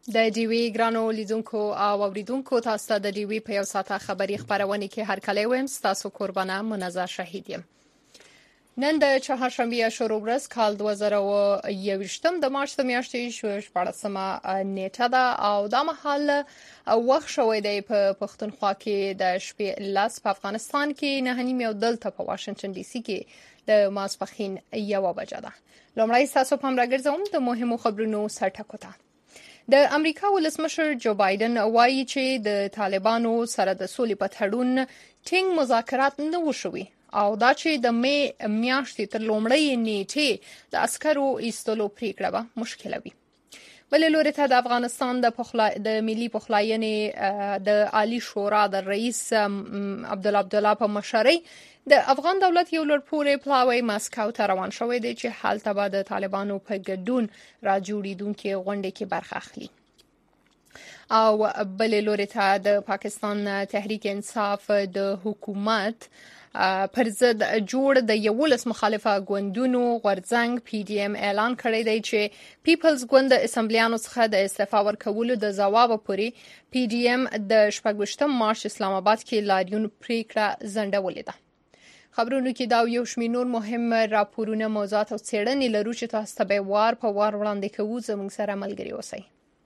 د ډیوی ګرانو لیدونکو او اوریدونکو تاسو ته د ډیوی په یو ساعته خبری خبرونه کې هر کله ویم تاسو قربانه منظر شهید یم. نن د چهارشنبه شروع ورځ کال 2021 د مارچ د میاشتې 14مه نیټه ده او دا مهال وخت شوی دی په پښتونخوا کې د شپې لاس په افغانستان کې نه نیم یو دلته په واشنگټن ډي سي کې د ماسپخین 1 بجه ده. لومړی تاسو په امر راګرځوم د مهمو خبرونو سرټکو ته. د امریکا ولسمشر جو بایدن وایي چې د طالبانو سره د سولې په تړون ټینګ مذاکرات نه وشوي او دا چې د مې میاشتې تر لومړۍ نیټې د عسکرو ایستلو پریکړه به مشکله وي. بل لوري ته د افغانستان د ملي پخلاینې د عالی شورا د رئیس عبدالله په مشرۍ د افغان دولت یو لړپورې پلاوی ماسکو ته روان شوی دی چې حالته به د طالبانو په ګډون را جوړیدونکو غونډې کې برخه اخلي. او بل لوري ته د پاکستان تحریک انصاف د حکومت پر ضد جوړ د 11 مخالفه ګوندونو غورځنګ پی ډی ایم اعلان کړی دی چې پیپلز ګوند د اسمبلیانو څخه د استعفا ورکولو د جواب پورې پی ډی ایم د 28 مارچ اسلام آباد کې لاریون پریکړه ځنډولې ده. خبرونو کې دا یو شمېر نور مهم راپورونه موضوعات او څېړنې لرو چې تاسو ته به وار په وار وړاندې کوو. زموږ سره ملګري اوسئ.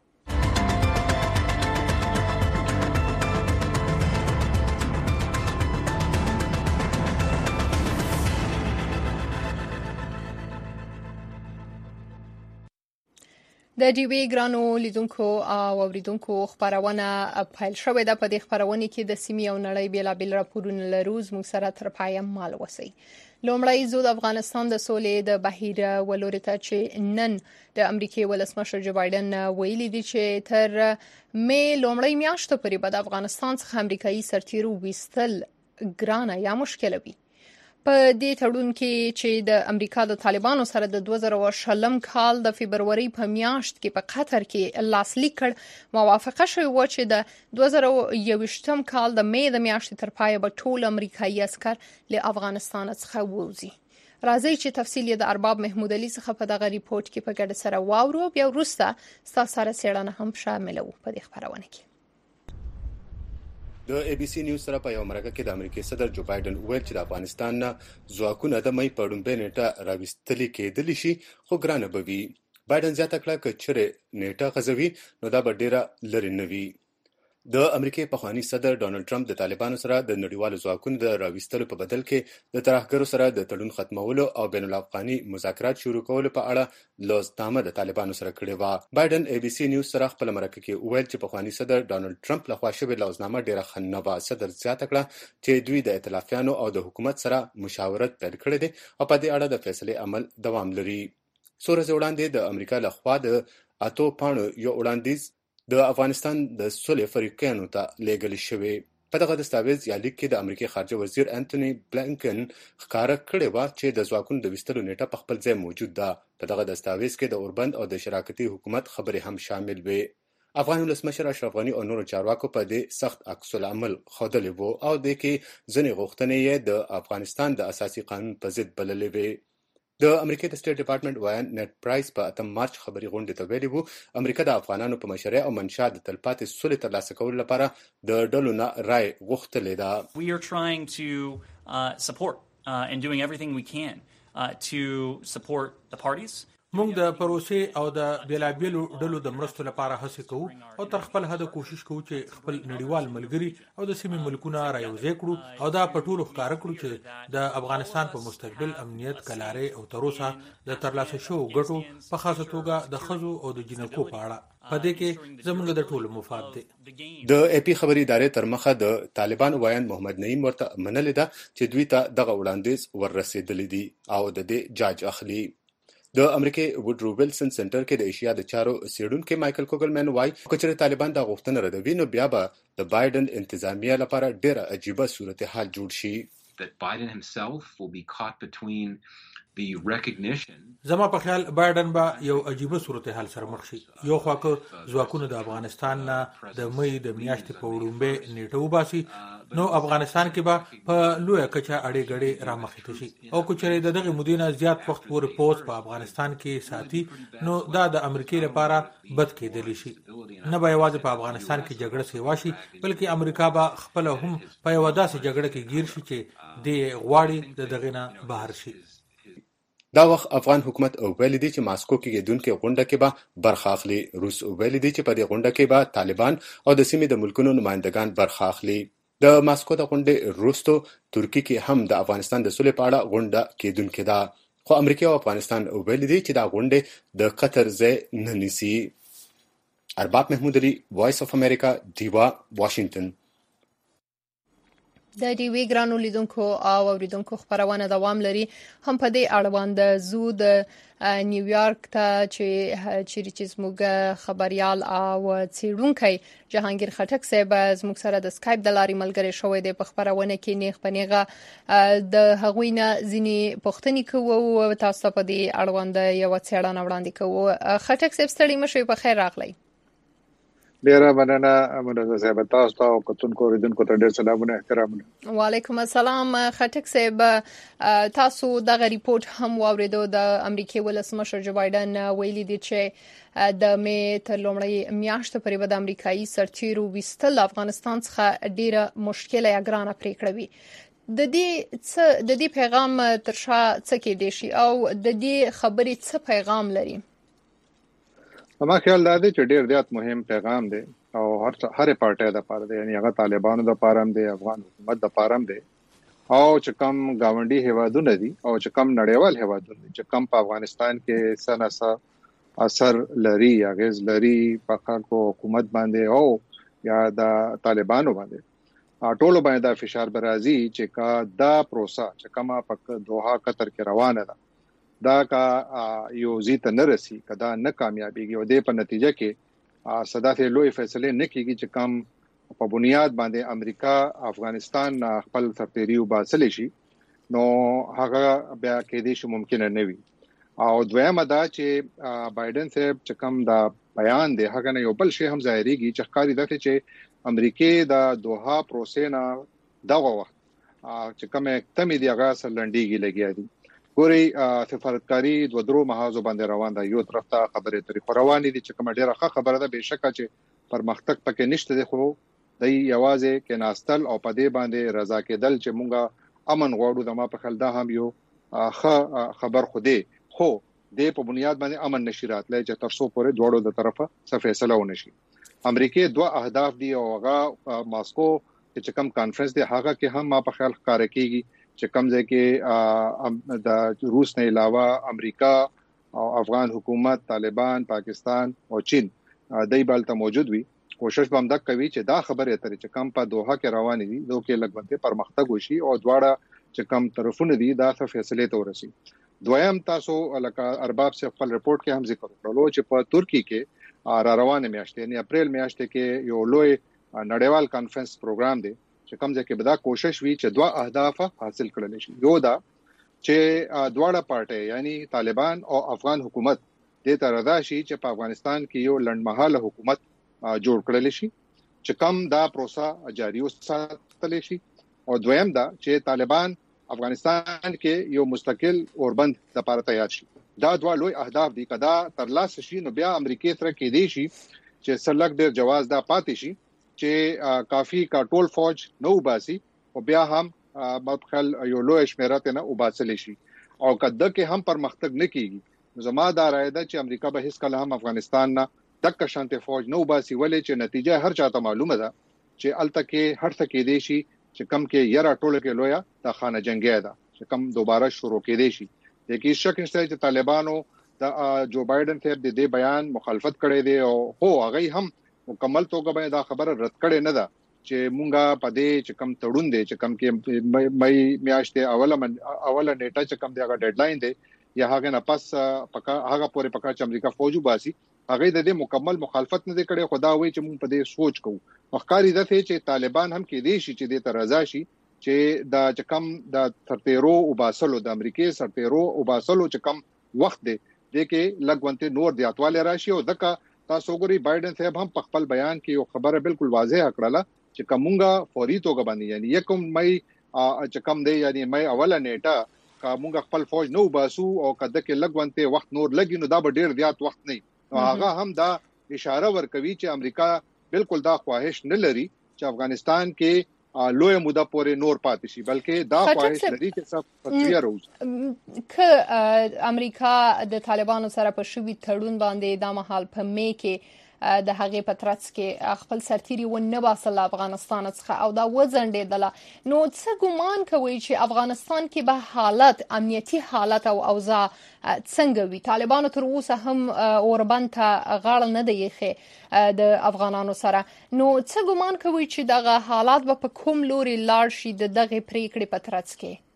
د ډیوی ګرانو لیدونکو او اوریدونکو خبرونه پیل شوې ده. په دې خبرونه کې د سیمې او نړۍ بیلابل راپورونه لرو. موږ سره تر پایه مال وسی. لومړی زو د افغانستان د سولې د بهیر ولوري ته چې نن د امریکای ولسمشر جو بایدن ویلي دی چې تر مې لومړی میاشت پورې به د افغانستان څخه امریکایي سرتیرو وستل ګرانه یا مشکله وي. په دې تړون کې چې د امریکا د طالبانو سره د 2020 کال د فبرवरी په میاشت کې په قطر کې لاسلیک کړ موافقه شوې و چې د 2021 کال د مې د میاشتې تر پایه به ټول امریکایي عسكر له افغانستان څخه ووځي. راځي چې تفصیل د ارباب محمود علي څخه په دغه ریپورت کې په ګډه سره واورو. بیا وروسته تاسو سره څېړنه هم شاملو په دې خبرونه کې. د ای بي سی نیوز سره په یو مرکه کې د امریکای صدر جو بایدن ویل چې د افغانستان نه ځواکونه د مې په لومړۍ نیټه راوستل کېدلی شي خو ګرانه به وي. بایدن زیاته کړه چې چیرې نیټه غځوي نو دا به ډیره لرې نه وي. د امریکای پخوانی صدر ډانلډ ټرمپ د طالبانو سره د نړیوالو ځواکونو د راوستلو په بدل کې د ترهګرو سره د تړون ختمولو او بین الافغاني مذاکرات شروع کولو په اړه لوزنامه د طالبانو سره کړې و. بایدن ای بي سی نیوز سره خپل مرکه کې ویل چې پخوانی صدر ډانلډ ټرمپ لخوا شوې لوزنامه ډیره ښه نه وه. صدر زیاته کړه چې دوی د ائتلافیانو او د حکومت سره مشاورت پیل کړی دی او په دې اړه د فیصلې عمل دوام لري. څو ورځې وړاندې د امریکا لخوا د 8 پاڼو یو وړاندیز د افغانستان د سولې فریقانو ته لیږل شوی. په دغه دستاویز یا لیک کې د امریکای خارجه وزیر انټونی بلنکن ښکاره کړی و چې د ځواکونو د وستلو نیټه په خپل ځای موجود ده. په دغه دستاویز کې د اوربند او د شراکتي حکومت خبرې هم شامل وي. افغان ولسمشر اشرف غنی او نورو چارواکو په دې سخت عکس العمل ښودلی وو او د کې ځینې غوښتنې یې د افغانستان د اساسي قانون په ضد بللې وې. د امریکا د سټیټ ډپارټمنټ وایان نت پرایس په 8 مارچ خبري غونډې ته ویلي وو امریکا د افغانانو په مشرۍ او منشا د تلپاتې سولې ترلاسه کولو لپاره د ډلو نه رای غوښتلې ده. We are trying to support and doing everything we can to support the parties. موږ د پروسې او د بیلابیلو ډلو د مرستو لپاره هڅه کوو او تر خپل حد کوشش کوو چې خپل نړیوال ملګري او د سیمې ملکونه رايوځای کړو او دا په ټولو ښکار کړو چې د افغانستان په مستقبل امنیت کلاري او تر اوسه د ترلاسه شوو ګټو په خاصه توګه د خزو او د جنکو په اړه په دې کې زموږ د ټولو مفاد دی. د ای پی خبري ادارې تر مخه د طالبان وایان محمد نعیم ورته منلې ده چې دوی ته دغه وړاندیز وررسېدلې دي او د دې جاج اخلي. د امریکای وډرو ویلسن سنټر کې د ایشیا د چارو څېړونکي مایکل کوګلمن وایي چې طالبان د غوښتنه ردوي نو بیا به د بایدن انتظامیه لپاره ډېره عجیبه صورتحال جوړ شي. That Biden himself will be caught between زما په خیال بایدن به یو عجیبه صورتحال سره مخ شي. یو خوا که ځواکونه د افغانستان نه د مې د میاشتې په وړومبۍ نیټه وباسي، نو افغانستان کې به په لویه کچه اړې ګړې رامخې شي، او که چېرې د دغې مودې نه زیات وخت پورې پوځ په افغانستان کې ساتي، نو دا د امریکې لپاره بد کېدلی شي. نه به یوازې په افغانستان کې جګړه سیوا شي، بلکې امریکا به خپله هم په یوه داسې جګړه کې ګیر شي چې دې غواړي د دغې نه بهر شي. دا وخت افغان حکومت ویلي دی چې ماسکو کې کېدونکې غونډه کې به برخه اخلي. روس ویلي دی چې په دې غونډه کې به طالبان او د سیمې د ملکونو نمایندګان برخه اخلي. د ماسکو د غونډې وروسته ترکیه کې هم د افغانستان د سولې په اړه غونډه کېدونکې ده، خو امریکا او افغانستان ویلي دی چې دا غونډې د قطر ځای نه نیسي. ارباب محمود علي، وایس اف امریکا، دیوا، واشنگټن. د ډیوی ګرانو لیدونکو او اوریدونکو خبرونه دوام لري. هم په دې اړوند زو د نیویارک ته چې زموږ خبريال او څېړونکی جهانگیر خټک صاحب زموږ سره د اسکایپ د لارې ملګری شوی دی. په خبرونه کې نیغ پنیغه د هغوی نه ځینی پوښتنې کوو، تاسو په دې اړوند یو څېړنه وړاندې کوو. خټک صاحب ستړي مشئ، په خیر راغلی. ډیره مننه مننه صاحب، تاسو ته او کتونکو اوریدونکو ته ډیر سلامونه احترامونه. وعلیکم السلام. خټک صاحب، تاسو دغه ریپورت هم واوریدو. د امریکای ولسمشر جو بایدن ویلي دی چې د مې تر لومړۍ میاشتې پورې به د امریکایي سرتیرو ویستل افغانستان څخه ډیره مشکله یا ګرانه پریکړه وي. د دې پیغام تر شا څه کې دی شي او د دې خبرې څه پیغام لري؟ ما خیال دا دی چې ډیر زیات مهم پیغام دی او هر پارټي د لپاره دی، یعنی هغه طالبانو د لپاره هم دی، افغان حکومت د لپاره هم دی، او چې کوم گاونډي هیوادونه دي او چې کوم نړیوال هیوادونه دي چې کوم په افغانستان کې سناسا اثر لري یا غیز لري په خلکو حکومت باندې او یا د طالبانو باندې، ټولو باندې دا فشار برازي چې کا دا پروسه چې کومه په دوحه قطر کې روانه ده دا کا یو زیت نه رسی، کدا نه کامیابیږي او د په نتیجه کې صدافه لوی فیصله نه کیږي چې کم په بنیاد باندې امریکا افغانستان خپل سرتیری وباسل شي، نو هغه بیا کېدې شي ممکن نه وي. او دویمه دا چې بایدن صاحب چې کم دا بیان دی هغه نه یو بل شی هم ظاهريږي چې ښکاری ده چې امریکای د دوحه پروسې نه دغه وخت چې کوم تمې دی هغه سرلنډيږي لګیا دي. ګوري سفارتکاری د درو محاذو باندې روان ده، یو طرف ته خبرې طریقې روانې دي چې کوم ډیره ښه خبره ده، بهشکه چې پرمختګ پکې نشته دی، خو د یوازې کې ناستل او په دې باندې رضا کېدل چې مونږه امن غواړو د ما په خل دا هم یو ښه خبر خو دی، خو د په بنیاد باندې امن نشي راتلای چې ترڅو پورې دوړو د طرفه څه فیصله ونشي. امریکای دوه اهداف دي او هغه ماسکو چې کوم کانفرنس دی هغه کې هم ما په خیال ښکار کیږي چې کوم ځای کې د روس نه علاوه امریکا او افغان حکومت، طالبان، پاکستان او چین دای بالته موجود وي. کوشش به هم دا کوي چې دا خبره اترې چې کم په دوحه کې روان دي دوه کې لګونته پرمختګ وشي او دواړه چې کم طرفونه دي دا څه فیصله ته ورسي. دویم تاسو لکه ارباب سے خپل رپورت کې هم ذکر کړلو چې په ترکیه کې را روانه میاشتې یعنی اپریل میاشتې کې یو لوی نړیوال کانفرنس پروګرام دی چې کوم ځکه به دا کوشش وی چې دوه اهداف حاصل کړل شي. یو دا چې دواړه پارټي یعنی طالبان او افغان حکومت د تر رضا شي چې په افغانستان کې یو لنډمحاله حکومت جوړ کړل شي چې کوم دا پروسه جاری وساتل شي. او دویم دا چې طالبان افغانستان کې یو مستقل اوربند لپاره تیار شي. دا دوه لوی اهداف دي، کدا تر لاس شي نو بیا امریکای سره کې دی شي چې سلګ ډیر جواز دا پاتې شي چې کافي کا ټول فوج نو باسي او بیا هم مبخل یو لوی شمیرات نه وباسل شي او کده کې هم پرمختګ نه کیږي. زما دا رائے ده چې امریکا به هیڅ کله هم افغانستان نه تک شانته فوج نو باسي، ولې چې نتیجه هر چاته معلومه ده چې التکه هر څه کې دی شي چې کم کې یرا ټوله کې لویا د خانه جنگي ده چې کم دوباره شروع کې دی شي. لیکن شک نشته چې طالبانو د جو بایدن ته د دې بیان مخالفت کړي دي او هو هغه هم مکمل توګه باندې دا خبره رد کړي نه ده چې مونږه پدې چې کم تړون دي چې کم کې مې میاشتې اوله نیټه چې کم دی هغه ډیډلاین دی یا هغه نه پس پکا هغه پورې پکا چې امریکا فوج وباسي هغه د دې مکمل مخالفت نه کړي. خدا وایي چې مونږ په دې سوچ کوو. مخکاري ده چې طالبان هم کې دي شي چې د ترازا شي چې د چکم د ترتیرو او باسلو د امریکای سرتیرو او باسلو چکم وخت دی د کې لګونته نور دیاتواله راشي او ځکه تاسو ګوري بایدن صاحب هم په خپل بیان کې یو خبره بالکل واضح کړله چې کومه فوري توګه باندې یعنی 1 مئی چکم دی یعنی مئی اوله نیټه کومه خپل فوج نو باسو او کده کې لګونته وخت نور لګي نو دا به ډیر زیات وخت نه هغه هم دا اشاره ورکوي چې امریکا بالکل دا خواهش نه لري چې افغانستان کې لوی موده پورې نور پاتې شي بلکې دا خواهش لري چې څه تصویر وځي ک امریکا د طالبانو سره په شوی تړون باندې د محل په می کې د هغې په ترڅ کې خپل سرتیري ونه باسل افغانستان څخه او دا وزندېدله نو څه ګومان کوي چې افغانستان کې به حالت امنیتي حالت او اوضاع څنګه وي طالبانو تر اوسه هم اوربند ته غاړه نه دی یخې د افغانانو سره نو څه ګومان کوي چې دغه حالات به په کوم لوري لاړ شي د دغه پریکړې په ترڅ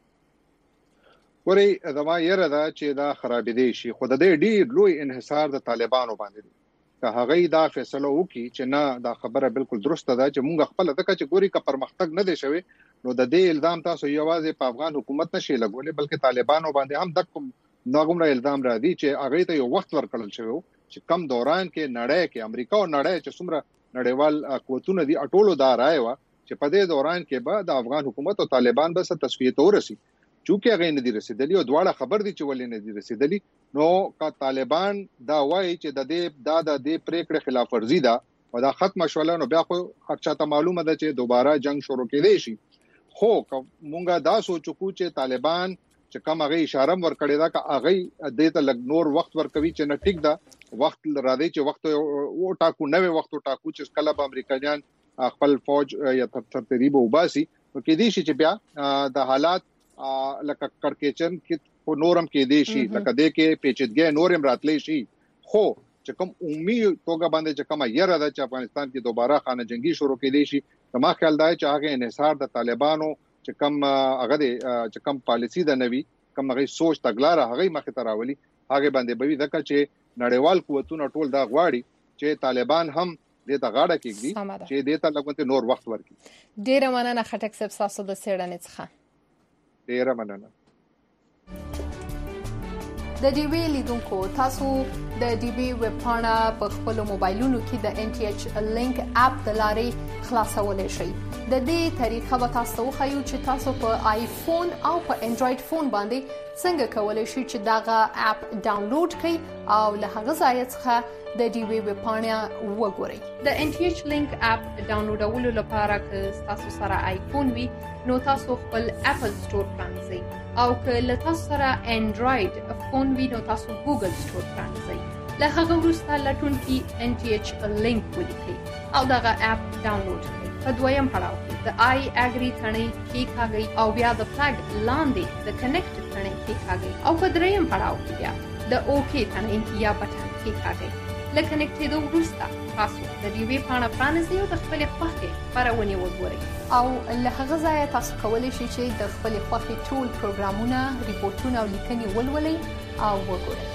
کې ورې زما یره دا چې دا خرابېدي شي خو د دې ډیر لوی انحصار د طالبانو باندې که هغه دا فیصله وکړي چې نه دا خبره بالکل درسته ده چې مونږ خپل دغه چې ګوري کا پرمختګ نه دی شوی نو د دې الزام تاسو یوازې په افغان حکومت نشي لګولې بلکې طالبانو باندې هم د کوم ناګومره الزام را دي چې هغه ته یو وخت ورکړل شوی چې کم دوران کې نړۍ کې امریکا او نړۍ چې څومره نړیوال قوتونه دي اټولو دا راي و چې په دې دوران کې به د افغان حکومت او طالبان به څه تصفیه تورسي چونکه هغه نه دي رسیدلی او دواړه خبر دي چې ولې نه دي رسیدلی نو کا طالبان دا وایي چې د دې پریکړه خلاف ورزي ده او دا ختم شول نو بیا خو هرچاته معلومه ده چې دوباره جنگ شروع کېدی شي خو مونږه دا سوچو چې طالبان چې کوم هغه اشاره ورکړی دا چې هغه د ته لګ نور وخت ورکوي چې نه ټیک ده وخت را دی چې وخت او ټاکو نوې وخت ټاکو چې کله به امریکایان خپل فوج یا ترتیب وباسي نو کې دي چې بیا د حالات لکه کڑکېچن کې نورم کې دي شي لکه د کې پیچیدګي نورم راتلې شي خو چې کوم عمومي توګه باندې چې کومه یره ده چې افغانستان کې دوباره خانه جنگي شروع کېدی شي ما خیال دی چې هغه انحصار د طالبانو چې کوم هغه چې کوم پالیسی د نوي کوم هغه سوچ تګلاره هغه مخه تراولي هغه باندې به ځکه چې نړیوال قوتونه ټول دا غواړي چې طالبان هم د ته غاړه کېږي چې د ته لګونته نور وخت ورکړي ډیره مننه خټک صاحب تاسو د سیړنې څخه ډیره مننه د ډي وی لیدونکو تاسو د ډي وی ویب پاڼه په خپل موبایلونو کې د ان ټي ایچ لینک اپ د لارې خلاصولای شئ د دې طریقه به تاسو خو چې تاسو په آیفون او په انډراید فون باندې څنګه کولای شئ چې دغه اپ ډاونلوډ کړئ او له هغه ځای څخه د ډي وی ویب پاڼه وګورئ د ان ټي ایچ لینک اپ ډاونلوډولو لپاره که تاسو سره آیفون وي نو تاسو خپل اپل سٹور پرانځئ او که له تاسو سره انډراید فون وي نو تاسو ګوګل سٹور پرانځئ له هغه وروسته لټون کې ان ټي ایچ لینک ولیکئ او دغه اپ ډاونلوډ کړئ په دویم پړاو کې د آی اګری ثنې کې کاږئ او بیا د فلګ لاندې د کنیکټ ثنې کې کاږئ او په دریم پړاو کې بیا د اوکی ثنې یا بټن کې کاږئ لکه کنیکټېدو وروسته تاسو د دې وی پاڼه پرانیزئ او د خپلې خوښې خپرونې وګورئ او له هغه ځایه تاسو کولی شئ چې د خپلې خوښې ټول پروګرامونه ریپورتونه او لیکنې ولولئ او وګورئ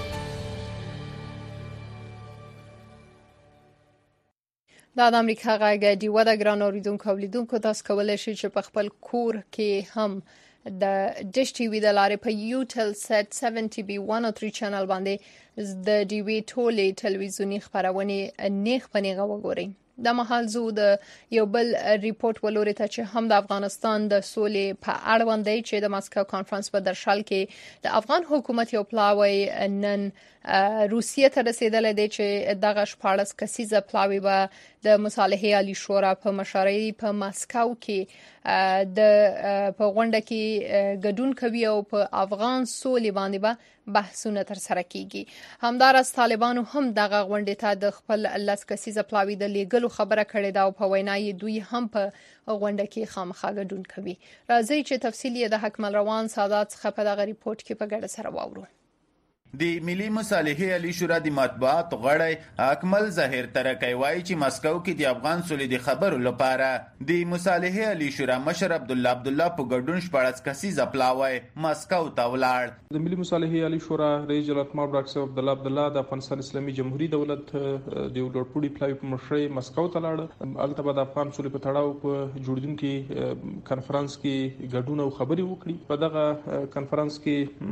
د امریکا غږ دی ودا ګران اوریدونکو او لیدونکو تاسو کولی شئ چې په خپل کور کې هم د ډیش ټي وي د لارې په یو ټل سیټ 70 بي 103 چینل باندې د ډي وی ټولې ټلویزیونی خبرونه نیغ په نیغه وګورئ د محل زو د یو بل ریپورت ولوري ته چې هم د افغانستان د سولې په اړوند دی چې د ماسکو کانفرنس په درشل کې د افغان حکومت یو پلاوی نن روسیه ته رسیدلې دی چې دغه 14 کسیزه پلاوی به د مصالحه عالی شورا په مشارۍ په ماسکو کې د په غونډه کې ګډون کوي او په افغان سولې باندې به بحثونه تر سره کیږي همدارس طالبانو هم دغه غونډه ته د خپل لاس کسیزه پلاوی د لیګلو خبره کړې ده او په وینای دوی هم په غونډه کې خامخا ګډون کوي راځي چې تفصیلی د حکم روان سادات څخه په دغه ریپورت کې په ګډه سره واورو د ملي مصالحې علی شورا د مطبوعاتو غړی اکمل ظاهر ترکی وایي چې مسکو کې د افغان سولې د خبرو لپاره د مصالحې علی شورا مشر عبدالله په ګډون 14 کسیزه پلاوی مسکو ته ولاړ. د ملي مصالحې علی شورا رئیس جمهور محمد ډاکټر عبدالله د افغانستان اسلامي جمهوریت دولت د لوړپوړي پلاوی په مشرۍ مسکو ته لاړ. هلته به د افغان سولې په تړاو په جوړیدونکي کنفرانس کې ګډون او خبرې وکړي. په دغه کنفرانس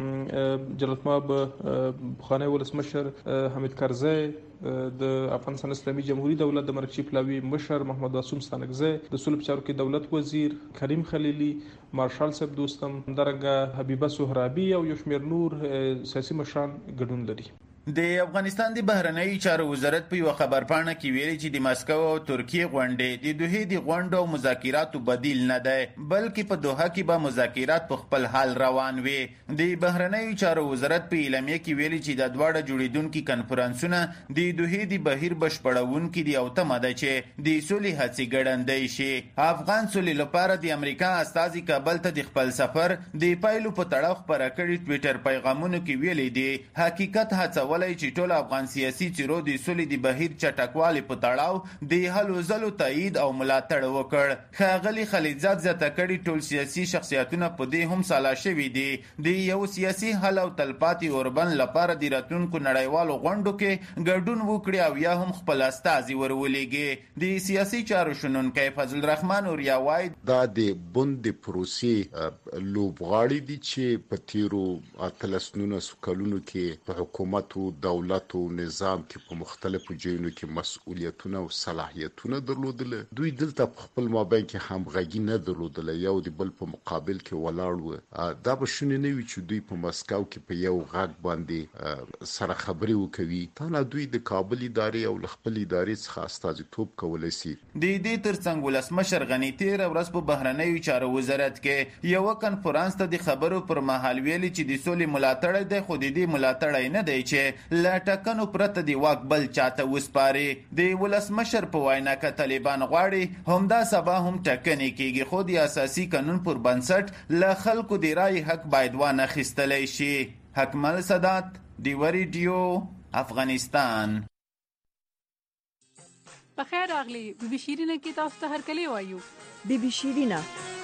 کې جلالت مآب بخوانی ولسمشر حمید کرزی، د افغانستان اسلامي جمهوریت دولت د مرکزي پلاوي مشر محمد معصوم ستانکزی، د سولې په چارو کې دولت وزیر کریم خلیلي، مارشال صاحب دوستم، همدارنګه حبیبه سهرابي او یو شمېر نور سیاسي مشران ګډون لري. د افغانستان د بهرنیو چارو وزارت په یو خبرپاڼه کې ویلي چې د مسکو او ترکیه غونډې د دوحې د غونډو او مذاکراتو بدیل نه دی، بلکې په دوحه کې به مذاکرات په خپل حال روان وي. د بهرنیو چارو وزارت په اعلامیه کې ویلي چې د دواړه جوړیدونکي کنفرانسونه د دوحې د بهیر بشپړونکي دي او تمه ده چې د سولې هڅې ګړندۍ شي. افغان سولې لپاره د امریکا استازي کابل ته د خپل سفر د پایلو په تړاو خپاره کړي ټویټر پیغامونو کې ویلي دي حقیقت هڅول چې ټول افغان سیاسي څیرو د سولې د بهیر چټکوالي په تړاو د هلو ځلو تایید او ملاتړ وکړ. ښاغلي خلیلزاد زیاته کړي ټول سیاسي شخصیتونه په دې هم سالا شوي دي د یو سیاسي حل او تلپاتې اوربند لپاره د راتلونکو نړیوالو غونډو کې ګډون وکړي او یا هم خپل استازي ورولېږي. د سیاسي چارو شنونکی فضل الرحمن اوریا وایي دا د بند پروسې لوبغاړي دي چې په تیرو 13 کلونو کې په حکومت دولت او نظام کې په مختلفو ځایونو کې مسؤلیتونه او صلاحیتونه درلودل. دوی دلته په خپل مابین کې همغږي نه درلودل، یو د بل په مقابل کې ولاړ و. دا به شونې نه وي چې دوی په مسکو کې په یو غږ باندې سره خبرې وکوي. تا دوی د کابل ادارې او خپل ادارې څخه استازیتوب کولی شي. د دې ترڅنګ ولسمشر غني تېره ورځ په بهرنیو چارو وزارت کې یو کنفرانس ته د خبرو پر مهال ویلي چې د سولې ملاتړ دی، خو د دې ملاتړ نه دی چې له ټاکنو پرته د واک بل چاته وسپاري. د ولسمشر په وینا که طالبان غواړي همدا سبا هم ټاکنې کیږي، خو د اساسي قانون پر بنسټ له خلکو د رای حق باید وانخیستلی شي. حکمل سادات، ډیوه ریډیو، افغانستان. بخیر راغلی بی بی شیرینه کې تاسو ته هرکلی وایو. بی بی شیرینه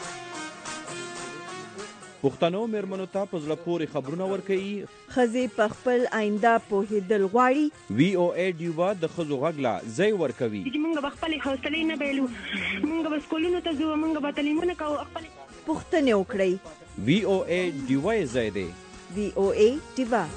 پښتنو مېرمنو ته په زړه پورې خبرونه ورکوي. ښځې په خپل آینده پوهېدل غواړي. وی او ای ډیوا د ښځو غږ لا ځای ورکوي. موږ به خپلې حوصلې نه بایلو، موږ به سکولونو ته ځو، موږ به تعلیمونه کوو. پوښتنې وکړئ. وی او ای ډیوا یې ځای دی. وی او ای ډیوا.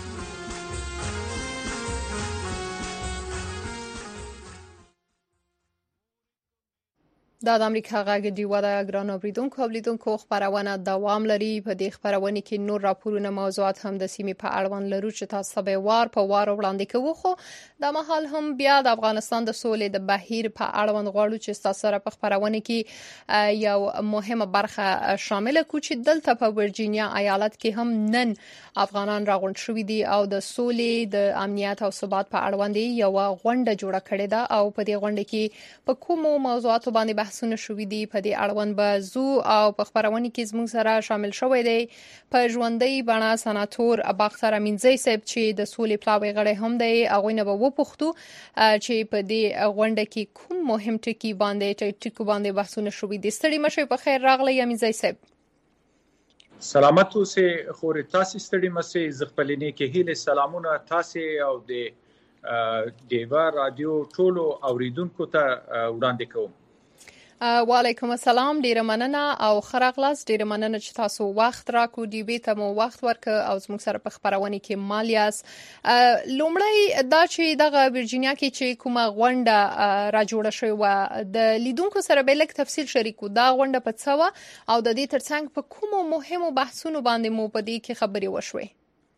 د امریکا غږ ډیوا د ګران اوریدونکو خبرونه دوام لري. په دې خبرونه کې نور راپورونه موضوعات هم د سیمې په اړوند لرو چې تاسو به وار په وار وړاندې کوو. خو د مهال هم بیا د افغانستان د سولې د بهیر په اړوند غواړو چې تاسو سره په خبرونه کې یو مهمه برخه شامل کو چې دلته په ورجینیا ایالت کې هم نن افغانان راغونډ شوي دي او د سولې د امنیت او ثبات په اړوند یو غونډه جوړه کړې ده او په دې غونډه کې په کومو موضوعاتو باندې بحثونه شوي دي. په دې اړوند به زو او په خبرونه کې زموږ سره شامل شوی دی په ژوندۍ بڼه سناتور باختر امینزی صاحب چې د سولې پلاوی غړی هم دی. هغه نه به وپوښتو چې په دې غونډه کې کوم مهم ټکي باندې بحثونه شوي دي. ستړي مشه په خیر راغلی امینزی صاحب. سلامت اوسئ خورې تاسو ستړي مشه. زغپلینې کې هیله سلامونه تاسو او د ډیوا رادیو ټولو اوریدونکو ته وړاندې کوم. وعلیکم السلام، ډیره مننه او خراغلاس. ډیره مننه چې تاسو وخت راکو دی به ته مو وخت ورک او زموږ سره په خبرونه کې مالیاس. لومړی دا چې دغه ورجینیا کې چې کومه غونډه را جوړه شوې و د لیدونکو سره به لږ تفصیل شریکو. دا غونډه په څه و او د دې ترڅنګ په کومو مهمو بحثونو باندې مو په دې کې خبرې وشوي؟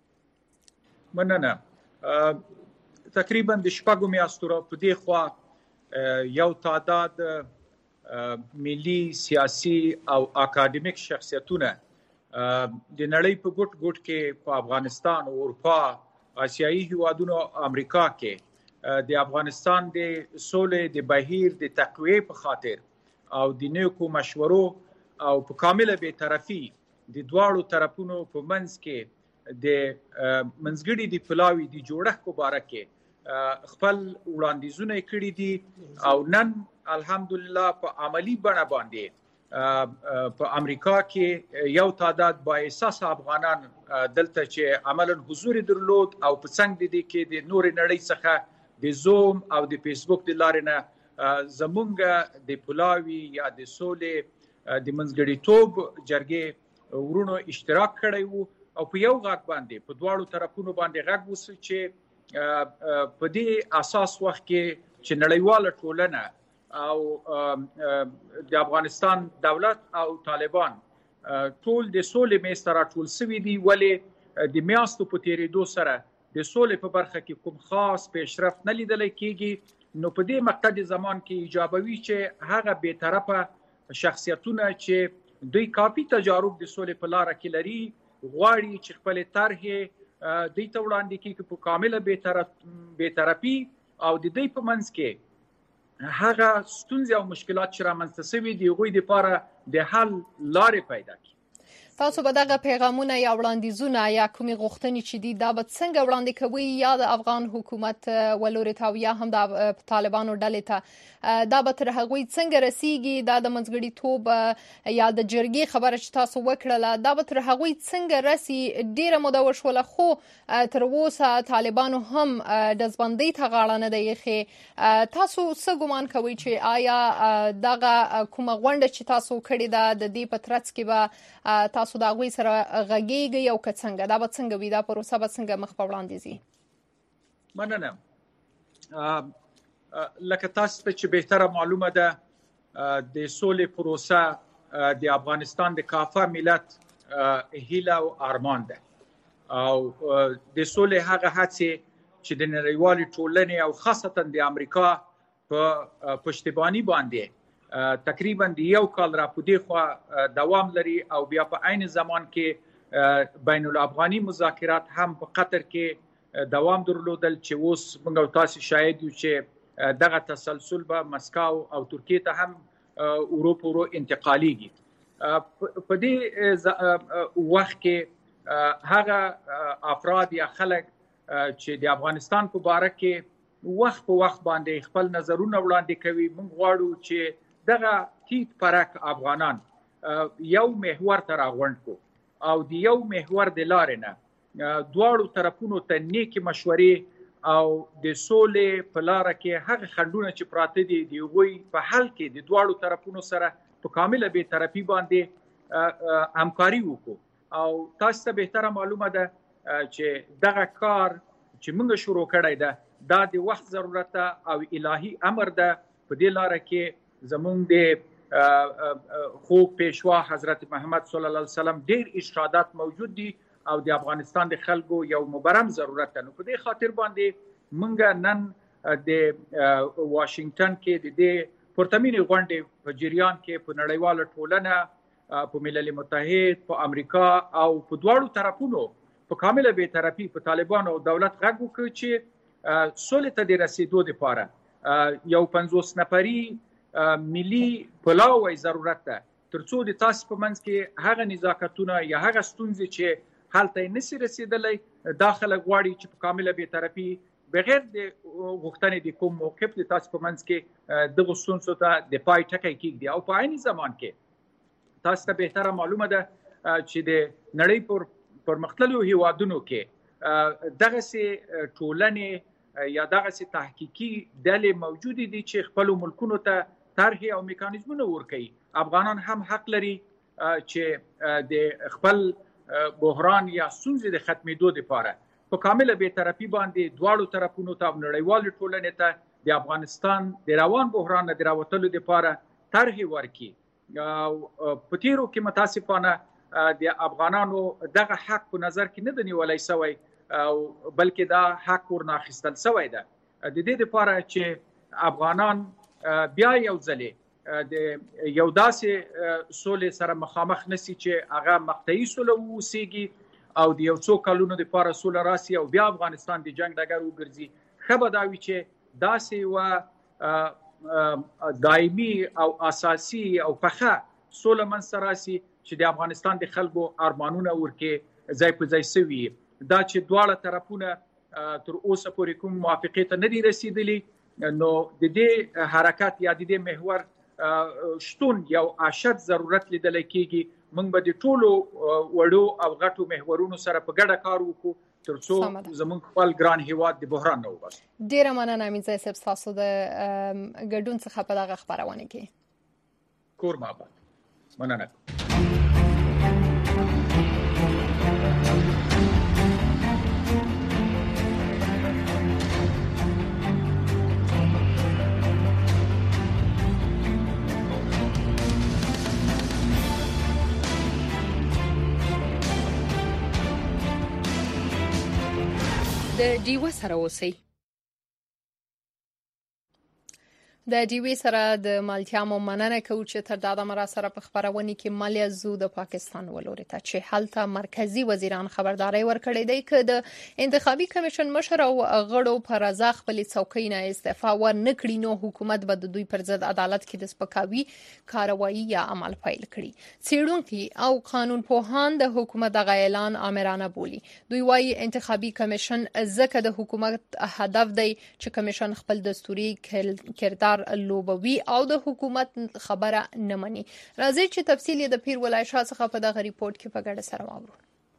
مننه. تقریبا د شپږو میاشتو په دې خوا یو تعداد ملي سیاسي او اکاډمیک شخصیتونه د نړۍ په ګوټ ګوټ کې په افغانستان او اروپا، آسیایي هیوادونو، امریکا کې د افغانستان د سولې د بهیر د تقویې په خاطر او د نیکو مشورو او په کامله بی‌طرفي د دواړو طرفونو په منځ کې د منځګړي د پلاوي د جوړښت په باره کې خپل وړاندیزونه کړي دي او نن الحمدلله په عملی بڼه باندې په امریکا کې یو تعداد با احساس افغانان دلته چې عملاً حضور درلود او په څنګ دي کې د نور نړۍ څخه د زوم او د فیسبوک د لارې نه زمونږ د پلاوي یا د سولې د منځګړیتوب جرګې ورونو اشتراک کړی وو او په یو غږ باندې په دواړو طرفونو باندې غږ وسو چې په دې اساس وخت کې چې نړیواله ټولنه او د افغانستان دولت او طالبان ټول د سولې میز ته راټول شوي دي ولې د میاشتو په تېرېدو سره د سولې په برخه کې کوم خاص پیشرفت نه لیدلی کېږي نو په دې مقطع زمان کې ایجابوي چې هغه بېطرفه شخصیتونه چې دوی کافي تجارب د سولې په لاره کې لري غواړي چې خپلې طرحې دوی ته وړاندې کړي په کامله بېطرفي او د دوی په منځ کې هغه ستونزې او مشکلات چې رامنځته شوي دي هغوی دپاره د حل لارې پیدا کړي. تاسو به دغه پیغامونه یا وړاندیزونه یا کومې غوښتنې چې دي دا به څنګه وړاندې کوئ یا د افغان حکومت ولوري ته او یا هم د طالبانو ډلې ته دا به تر هغوی څنګه رسیږي دا د منځګړیتوب یا د جرګې خبره چې تاسو وکړله دا به تر هغوی څنګه رسي ډیره موده وشوله خو تر اوسه طالبانو هم ډزبندۍ ته غاړه نه ده ایښې تاسو څه ګمان کوئ چې آیا دغه کومه غونډه چې تاسو کړې ده د دې په ترڅ کې به تاسو د هغوی سره غږیږئ او که څنګه دا به څنګه وي دا پروسه به څنګه مخ په وړاندې ځي؟ مننه. لکه تاسو ته چې بهتره معلومه ده د سولې پروسه د افغانستان د کافه ملت هیله او ارمان ده او د سولې هغه هڅې چې د نړیوالې ټولنې او خاصتا د امریکا په پشتیبانی باندې تقریبا د یو کال را پدې خوا دوام لري او بیا په عین زمان کې بین الافغاني مذاکرات هم په قطر کې دوام درلودل چې اوس موږ تاسو شاهد یو چې دغه تسلسل به مسکو او ترکیه ته هم اروپا انتقالیږي. په دې وخت کې هغه افراد یا خلک چې د افغانستان په باره کې وخت په وخت باندې خپل نظرونه وړاندې کوي موږ غواړو چې دغه تیت پرک افغانان یو محور ته راغونډ کو او د یو محور د لارې نه دواړو طرفونو ته نیکې مشورې او د سولې په لاره کې هغه خنډونه چې پراته دي د هغوی په حل کې د دواړو طرفونو سره په کامله بېطرفي باندې همکاري وکړو او تاسو ته بهتره معلومه ده چې دغه کار چې موږ شروع کړی ده دا د وخت ضرورت ده او الهي امر ده. په دې لاره کې زمونږ د خوب پیشوا حضرت محمد صلی الله علیه وسلم ډیر ارشادات موجود دي او د افغانستان د خلکو یو مبرم ضرورت ده. نو په دې خاطر باندې موږ نن د واشنگټن کې د دې پورتمینې غونډې په جریان کې په نړیواله ټولنه په ملل متحد په امریکا او په دواړو طرفونو په کامله بېطرفي په طالبانو او دولت غږ وکړ چې سولې ته د رسیدو لپاره یو 50 نفري ملي پلاوی ضرورت ده ترڅو د تاسو په منځ کې هغه نزاکتونه یا هغه ستونزې چې هلته نشي رسیدلی داخله غواړي چې په کامله بېطرفي بغیر د غوښتنې د کوم موقف د تاسو په منځ کې دغه ستونزو ته د پای ټکی کېږدي او په عین زمان کې تاسو ته بهتره معلومه ده چې د نړۍ پر مختلفو هیوادونو کې دغسې ټولنې یا دغسې تحقیقي ډلې موجودې دي چې خپلو ملکونو ته طرحې او میکانیزمونه ورکوي. افغانان هم حق لري چې د خپل بحران یا ستونزې د ختمېدو لپاره په کامله بېطرفي باندې دواړو طرفونو ته او نړیوالې ټولنې ته د افغانستان د روان بحران نه د راوتلو لپاره طرحې ورکړي. په تېرو کې متاسفانه د افغانانو دغه حق په نظر کې نه دی نیولی سوی بلکې دا حق ورنه اخیستل سوی ده. د دې لپاره چې افغانان بیا یو ځلې د یو داسې سولې سره مخامخ نسی چې هغه مقطعي سوله واوسیږي او د یو څو کلونو لپاره سوله راسي او بیا افغانستان د جنگ ډګر وګرځي. ښه به دا وي چې داسې یوه دایمي او اساسي او پخه سوله منځته راسي چې د افغانستان د خلکو ارمانونه ورکې ځای په ځای سوي دا چې دواړه طرفونه تر اوسه پورې کوم موافقه ته نه دي رسیدلي نو د دې حرکت یا د دې محور شتون یو اشد ضرورت لیدل کېږي موږ به د ټولو وړو او غټو محورونو سره په ګډه کار وکړو ترڅو زموږ خپل ګران هیواد د بحران نه وباسو. ډیره مننه امین زای صاحب تاسو د ګډون څخه په دغه خبرونه کې کور ماباد مننه. د ډیوه سره اوسئ. د ډیوی سره د مالټیا مو مننه کوي چې تر دا د مراسره په خبرونه کې مالیه زو د پاکستان ولوري ته چې حالته مرکزی وزیران خبرداري ورکړې ده چې د انتخابي کمیشن مشر او غړو پر رضا خپل څوکۍ نه استعفا ورنکړي نو حکومت به د دوی پر ضد عدالت کې د سپکاوي کاروایی یا عمل پیل کړي. څېړونکي او قانون پوهان د حکومت د اعلان آمرانه بولي. دوی وايي انتخابي کمیشن ځکه د حکومت هدف دی چې کمیشن خپل دستوري کردار لوبوي او د حکومت خبره نه مني. راځي چې تفصیل د پیر ولای شاه څخه په دغه ریپورت کې په ګډه سره واورو.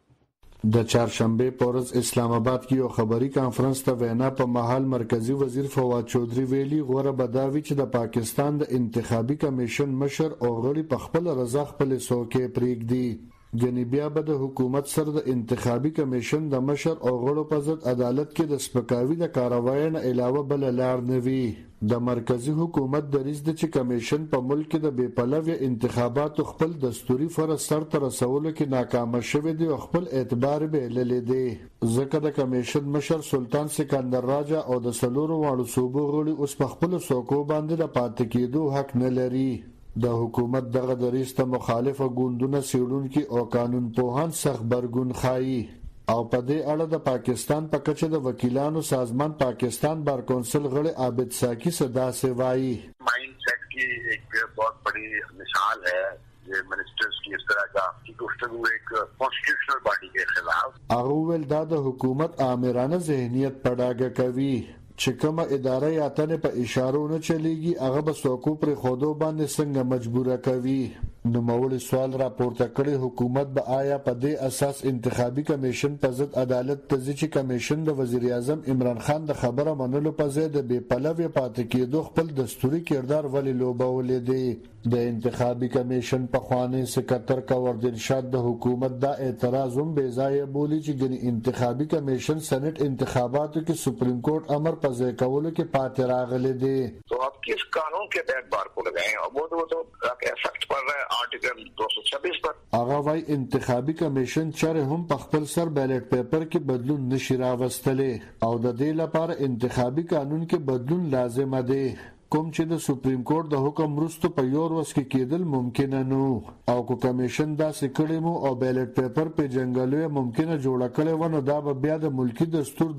د چهارشنبه پورز اسلام آباد کې یو خبري کانفرنس ته وینا په محل مرکزی وزیر فواد چودري ویلي غوړه بداوي چې د پاکستان د انتخابي کمیشن مشر او غړي په خپل رضا خپل څوکۍ پریږدي. جنبیا به د حکومت سره د انتخابي کمیشن د مشر او غړو په ضد عدالت کې د سپکاوي د کاروایی نه علاوه بل لار نه وي. د مرکزی حکومت دریځ د چې کمیشن په ملک کې د بې پلوه انتخاباتو خپل دستوري فرض سرته رسولو کې ناکام شوی دی او خپل اعتبار به لیدل دي. ځکه د کمیشن مشر سلطان سکندر راجا او د سلورو واړو صوبو غړي اوس په خپل څوکو باندې د پاتې کېدو حق نه لري. د حکومت دغه دریځ ته مخالفه ګوندونه څېړونکي او قانون پوهان سخت برګون ښایي او په دې اړه د پاکستان په کچه د وکیلانو سازمان پاکستان بار کونسل غړي عابد ساکی صدا سے وایي مائنڈ سیٹ کی ایک بہت بڑی مثال ہے یہ منسٹرز کی اس طرح کا گفتگو ایک کانسٹیټیوشنل باډي کے خلاف هغه ول د حکومت آمرانه ذهنیت پړاګه کوي چې کومه اداره یا تنه په اشارو نه چلیږي هغه به څوک پر خودو باندې څنګه مجبوره کوي. نو مولوی سوال راپورته کړی حکومت به آیا په دې اساس انتخابي کمیشن په ضد عدالت ته ځي چې کمیشن د وزیر اعظم عمران خان د خبره منلو په ځای د بې پلوه پاتې کېدو خپل دستوري کردار ولې لوبولې دی. د انتخابي کمیشن په خوانی سکرټر کاوردین شاد د حکومت دا اعتراض هم بې ځای بولی چې ګنې انتخابي کمیشن سنټ انتخاباتو کې سپریم کورټ امر په ځای کولو کې پاتې راغلی دی. تو آپ کس قانون کے تحت بار کو لگائیں اور وہ تو افیکٹ پڑ رہا ہے آرٹیکل 226 پر. هغه وايي انتخابي کمیشن چره هم په خپل سر بیلټ پیپر کې بدلون نشي راوستلې او د دې لپاره انتخابي قانون کې بدلون لازم دی. کوم چې د سپریم کورټ د حکم وروسته په یو ورځ کې کېدل ممکن نه او کو کمیشن دا سکړې مو او بیلټ پیپر په جنگلوي ممکنه جوړ کړي ونه دا به بیا د ملکی دستور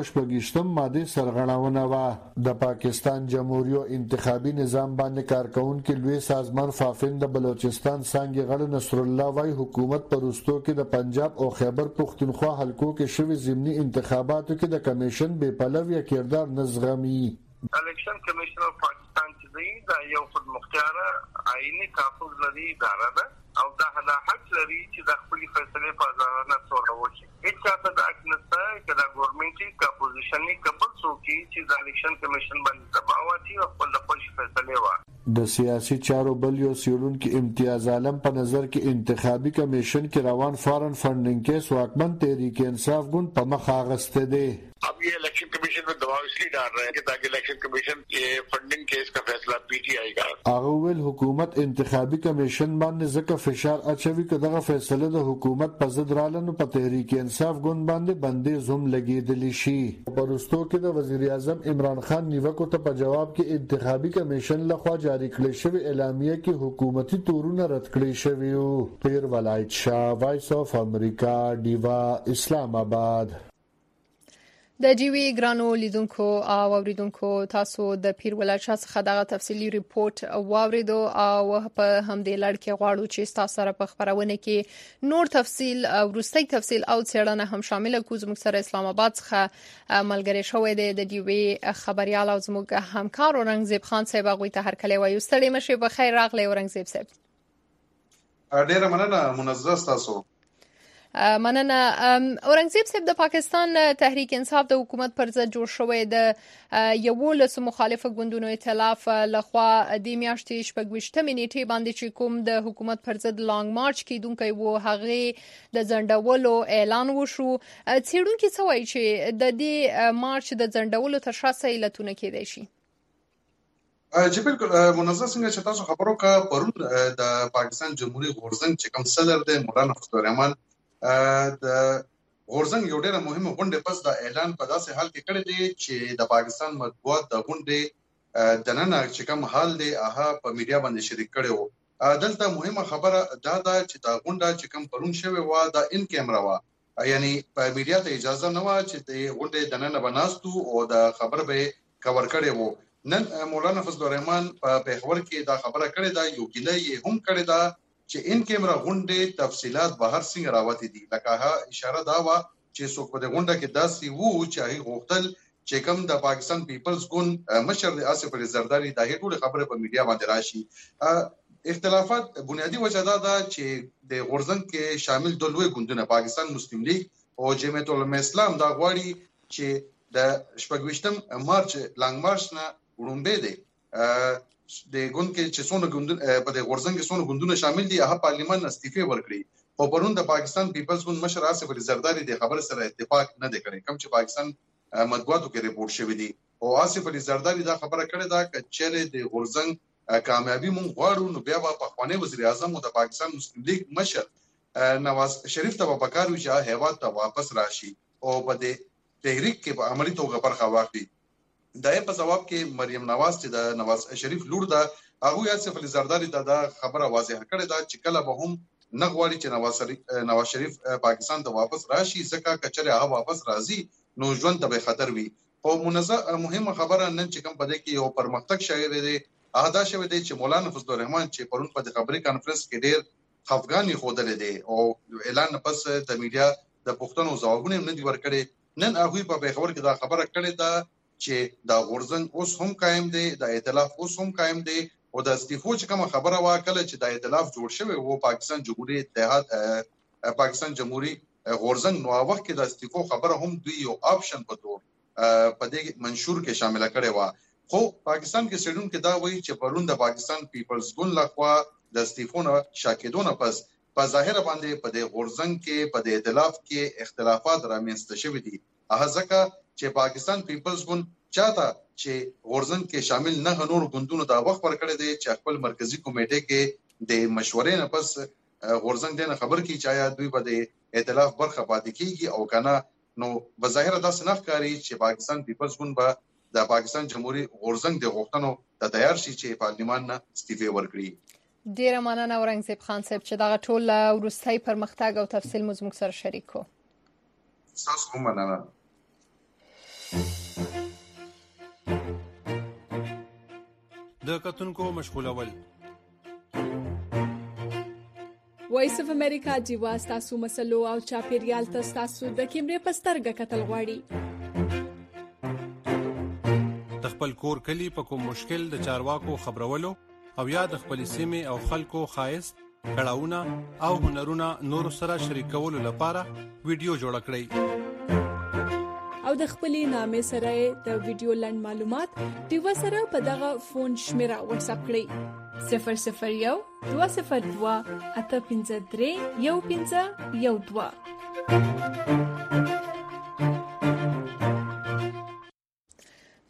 228 ماده سرغړاونه وا. د پاکستان جمهوریت انتخابي نظام باندې کارکونکو لوی سازمان فافین د بلوچستان څنګه غړ نصر الله وايي حکومت پرستو کې د پنجاب او خیبر پختونخوا حلقو کې شوی ضمني انتخاباتو کې د کمیشن بې پلوه کردار نزغمي. الیکشن کمیشن آف پاکستان چې دی دا یو خود مختاره آئینی تحفظ لري اداره ده او دا حق لري چې د خپل فیصله په ځانه سره وشي. هیڅ چاته دا حق نشته چې دا ګورنمنټي اپوزیشني کپل څوکي چې د الیکشن کمیشن باندې دباو واچي او خپل فیصله وکړي. د سیاسي چارو بل یو څېړونکي امتیاز عالم په نظر کې انتخابي کمیشن کې روان فارن فنډینګ کیس واکمن تحریک انصاف ګوند په مخ اخیسته دی. अब ये election commission में दबाव इसलिए डाल रहे हैं कि ताकि इलेक्शन कमीशन के फंडिंग केस का फैसला पीटीआई का. هغه ول حکومت انتخابي کمیشن باندې ځکه فشار اچوي چې دغه فیصله د حکومت په ضد رالنو په تحریک انصاف ګوند باندې بندي زوم لګیدلی شي. پرستو کې د وزیر اعظم عمران خان نیوکو ته په جواب کې انتخابي کمیشن لخوا جاری کړل شوی اعلامیه کې حکومتي تورونه رد کړی شوی او پیر ولایت شاه وایس اف امریکا دیوا اسلام آباد. د جیوی ګرانو لیدونکو او اوریدونکو تاسو د پیر ولایت څخه دغه تفصیلی ریپورت واوریدو او په همدې لړ کې غواړو چې تاسو سره په خبرونه کې نور تفصیل او وروستي تفصیل او څېړنه هم شامل کړو. زموږ سره اسلام آباد څخه ملګری شوی دی د جیوی خبريال او زموږ همکار اورنګزیب خان صاحب. هغه ته هر کله وایو ستړي مشه په خیر راغلی اورنګزیب صاحب. ډیره مننه منزه تاسو. مننه اورنګزیب صاحب. د پاکستان تحریک انصاف د حکومت پر ضد جوړ شوی د یولس مخالفه ګوندونو ائتلاف لخوا د میاشتې 28 نیټې باندې چې کوم د حکومت پر ضد لانګ مارچ کیدونکو وو هغه د ځنډولو اعلان وشو. څېړونکو څه وایي چې د دې مارچ د ځنډولو تر شا څه علتونه کېدای شي؟ چې بالکل منظم څنګه چې تاسو خبرو کا پرون د پاکستان جمهوریت غورځنګ چې کوم صدر دی مولانا فضل الرحمن د غورځنګ یو ډېر مهمه غونډه پس د اعلان په داسې حال کې کړی دی چې د پاکستان مطبوعات د غونډه د نن چې کوم حال دی هغه په میډیا باندې شریک کړي وو. دلته مهمه خبره دا ده چې دا غونډه چې کوم پرون شوی و د ان کیمرا و، یعنی په میډیا ته اجازه نه و چې د غونډه د نن بناستو او د خبر به کور کړي وو. نن مولانا فضل الرحمن په پیښور کې دا خبره کړې ده، یو ګیله یې هم کړې ده چې ان کیمرا غونډه تفصيلات بهر څنګه راوتی دي. لکه ها اشاره دا و چې څوک په غونډه کې داسې وو چې هغه غوښتل چې کوم د پاکستان پیپلز ګوند مشر آصف علي زرداری دا ټول خبره په میډیا باندې راشي. اختلافات بنیادی وجه دا ده چې د غورځنګ کې شامل د لوی ګوندونه پاکستان مسلم لیگ او جمعیت العلماء اسلام دا غواړي چې د 28 مارچ لانګ مارچ نه وړاندې دي د ګوند کې چې څونه ګوندونه په د غورځنګ کې څونه ګوندونه شامل دي هغه پارلیمان استعفا ورکړي. خو پرون د پاکستان پیپلز ګوند مشر آصف علي زرداری د خبر سره اتفاق نه دی کړی کوم چې پاکستان مطبوعاتو کې ریپورت شوی دی. او آصف علي زرداری دا خبره کړې ده چې چیرې د غورځنګ کامیابی مونږ غواړو نو بیا په خواني وزیر اعظم او د پاکستان مسلم لیگ مشر نواز شریف ته په کار وي چې هیواد ته واپس راشي او په دې تحریک کې په عملی توګه برخه واخلي. دای په جواب کې مریم نواز چې د نواز شریف لور ده هغه آصف علي زرداری دا خبره واضح کړې ده چې کله به هم نه غواړي چې نواز شریف پاکستان ته واپس راشي ځکه کچره هغه واپس راځي نو ژوند ته به خطر وي. او مهمه خبره نن چې کوم پدې کې یو پرمختګ شوی دی هغه دا شوی دی چې مولانا فضل الرحمن چې پرون په خبري کانفرنس کې ډېر خفګانی خوده لیدي او اعلان پس د میډیا د پښتنو ځوابونه نه دی ورکړي. نن هغه په پیښور کې دا خبره کړې ده چې دا غورځنګ اوس هم قائم دی، د ائتلاف اوس هم قائم دی او د استعفو چې کوم خبره واکله چې د ائتلاف جوړ شوی وو پاکستان جمهوریت اتحاد پاکستان جمهوریت غورځنګ نو وخت کې د استعفو خبره هم دوی یو آپشن په تور په دې منشور کې شامل کړي و. خو پاکستان کې سړون کې دا وایي چې پرون د پاکستان پیپلز ګوند لخوا د استعفو شاکیدونه پس په ظاهر باندې په دې غورځنګ کې په دې ائتلاف کې اختلافات رامنځته شوي دي. هغه ځکه چې پاکستان پیپلز ګوند چاته چې غورځنګ کې شامل نه نور ګوندونو دا وخت ورکړی دی چې خپل مرکزی کمیټه کې د مشورې نه پس غورځنګ دنه خبر کی چې آیا دوی به د ائتلاف برخه پاتې کیږي او کنه. نو بظاهر دا سنخ کاری چې پاکستان پیپلز ګوند به د پاکستان جمهوریت غورځنګ د غوښتنو ته تیار شي چې پارلیمان نه استعفا ورکړي. ډیره مننه اورنګزیب خان صاحب چې دا ټول وروستي پرمختګ او تفصیل موږ سره شریک کو. تاسو هم مننه. د کتونکو مشغولول وایس اف امریکا جیوا تاسو مسلو او چاپیریال تاسو د کیمرې پسترګه کتل غواړي. د خپل کور کلی په کوم مشکل د چارواکو خبرولو او یا د خپل سیمه او خلکو خایست کړهونه او هنرونه نور سره شریکولو لپاره ویډیو جوړ کړئ او د خپلې نامې سره د ویډیو لند معلومات دیو سره په دغه فون شمیره واتس اپ کړئ 001 202 853 1512.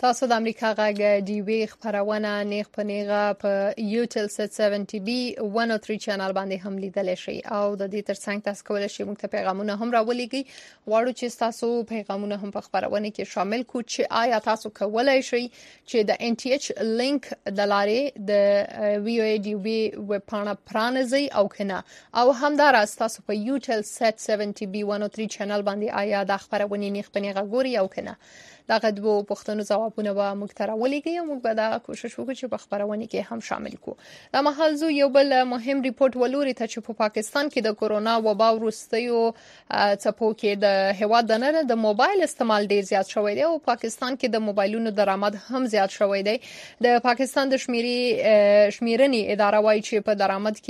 تاسو د امریکا غږ دی وی خبرونه نیغ په نیغه په یوټل 70 بي 103 چینل باندې هم لیدل شي او د دې ترڅنګ تاسو کولای شئ موږ ته پیغامونه هم راولېږئ غواړو چې تاسو پیغامونه هم په خبرونه کې شامل کړئ چې آیا تاسو کولای شئ چې د ان ټي ایچ لینک د لارې د وی او ای دی وی ویب پاڼه پرانځي او کنه او همدارس تاسو په یوټل 70 بي 103 چینل باندې آیا د خبرونه نیغ په نیغه ګوري او کنه دغه دوه پوښتنو ځوابونه به موږ ته راولېږي او موږ به دا کوشش وکړو چې په خبرونه کې هم شامل کړو د محل زو یو بل مهم ریپورت ولوري ته چې په پاکستان کې د کورونا وبا وروستیو څپو کې د هواد دننه د موبایل استعمال ډیر زیات شوی دی او پاکستان کې د موبایلونو درآمد هم زیات شوی دی د پاکستان د شمیرنې اداره وايي چې په درآمد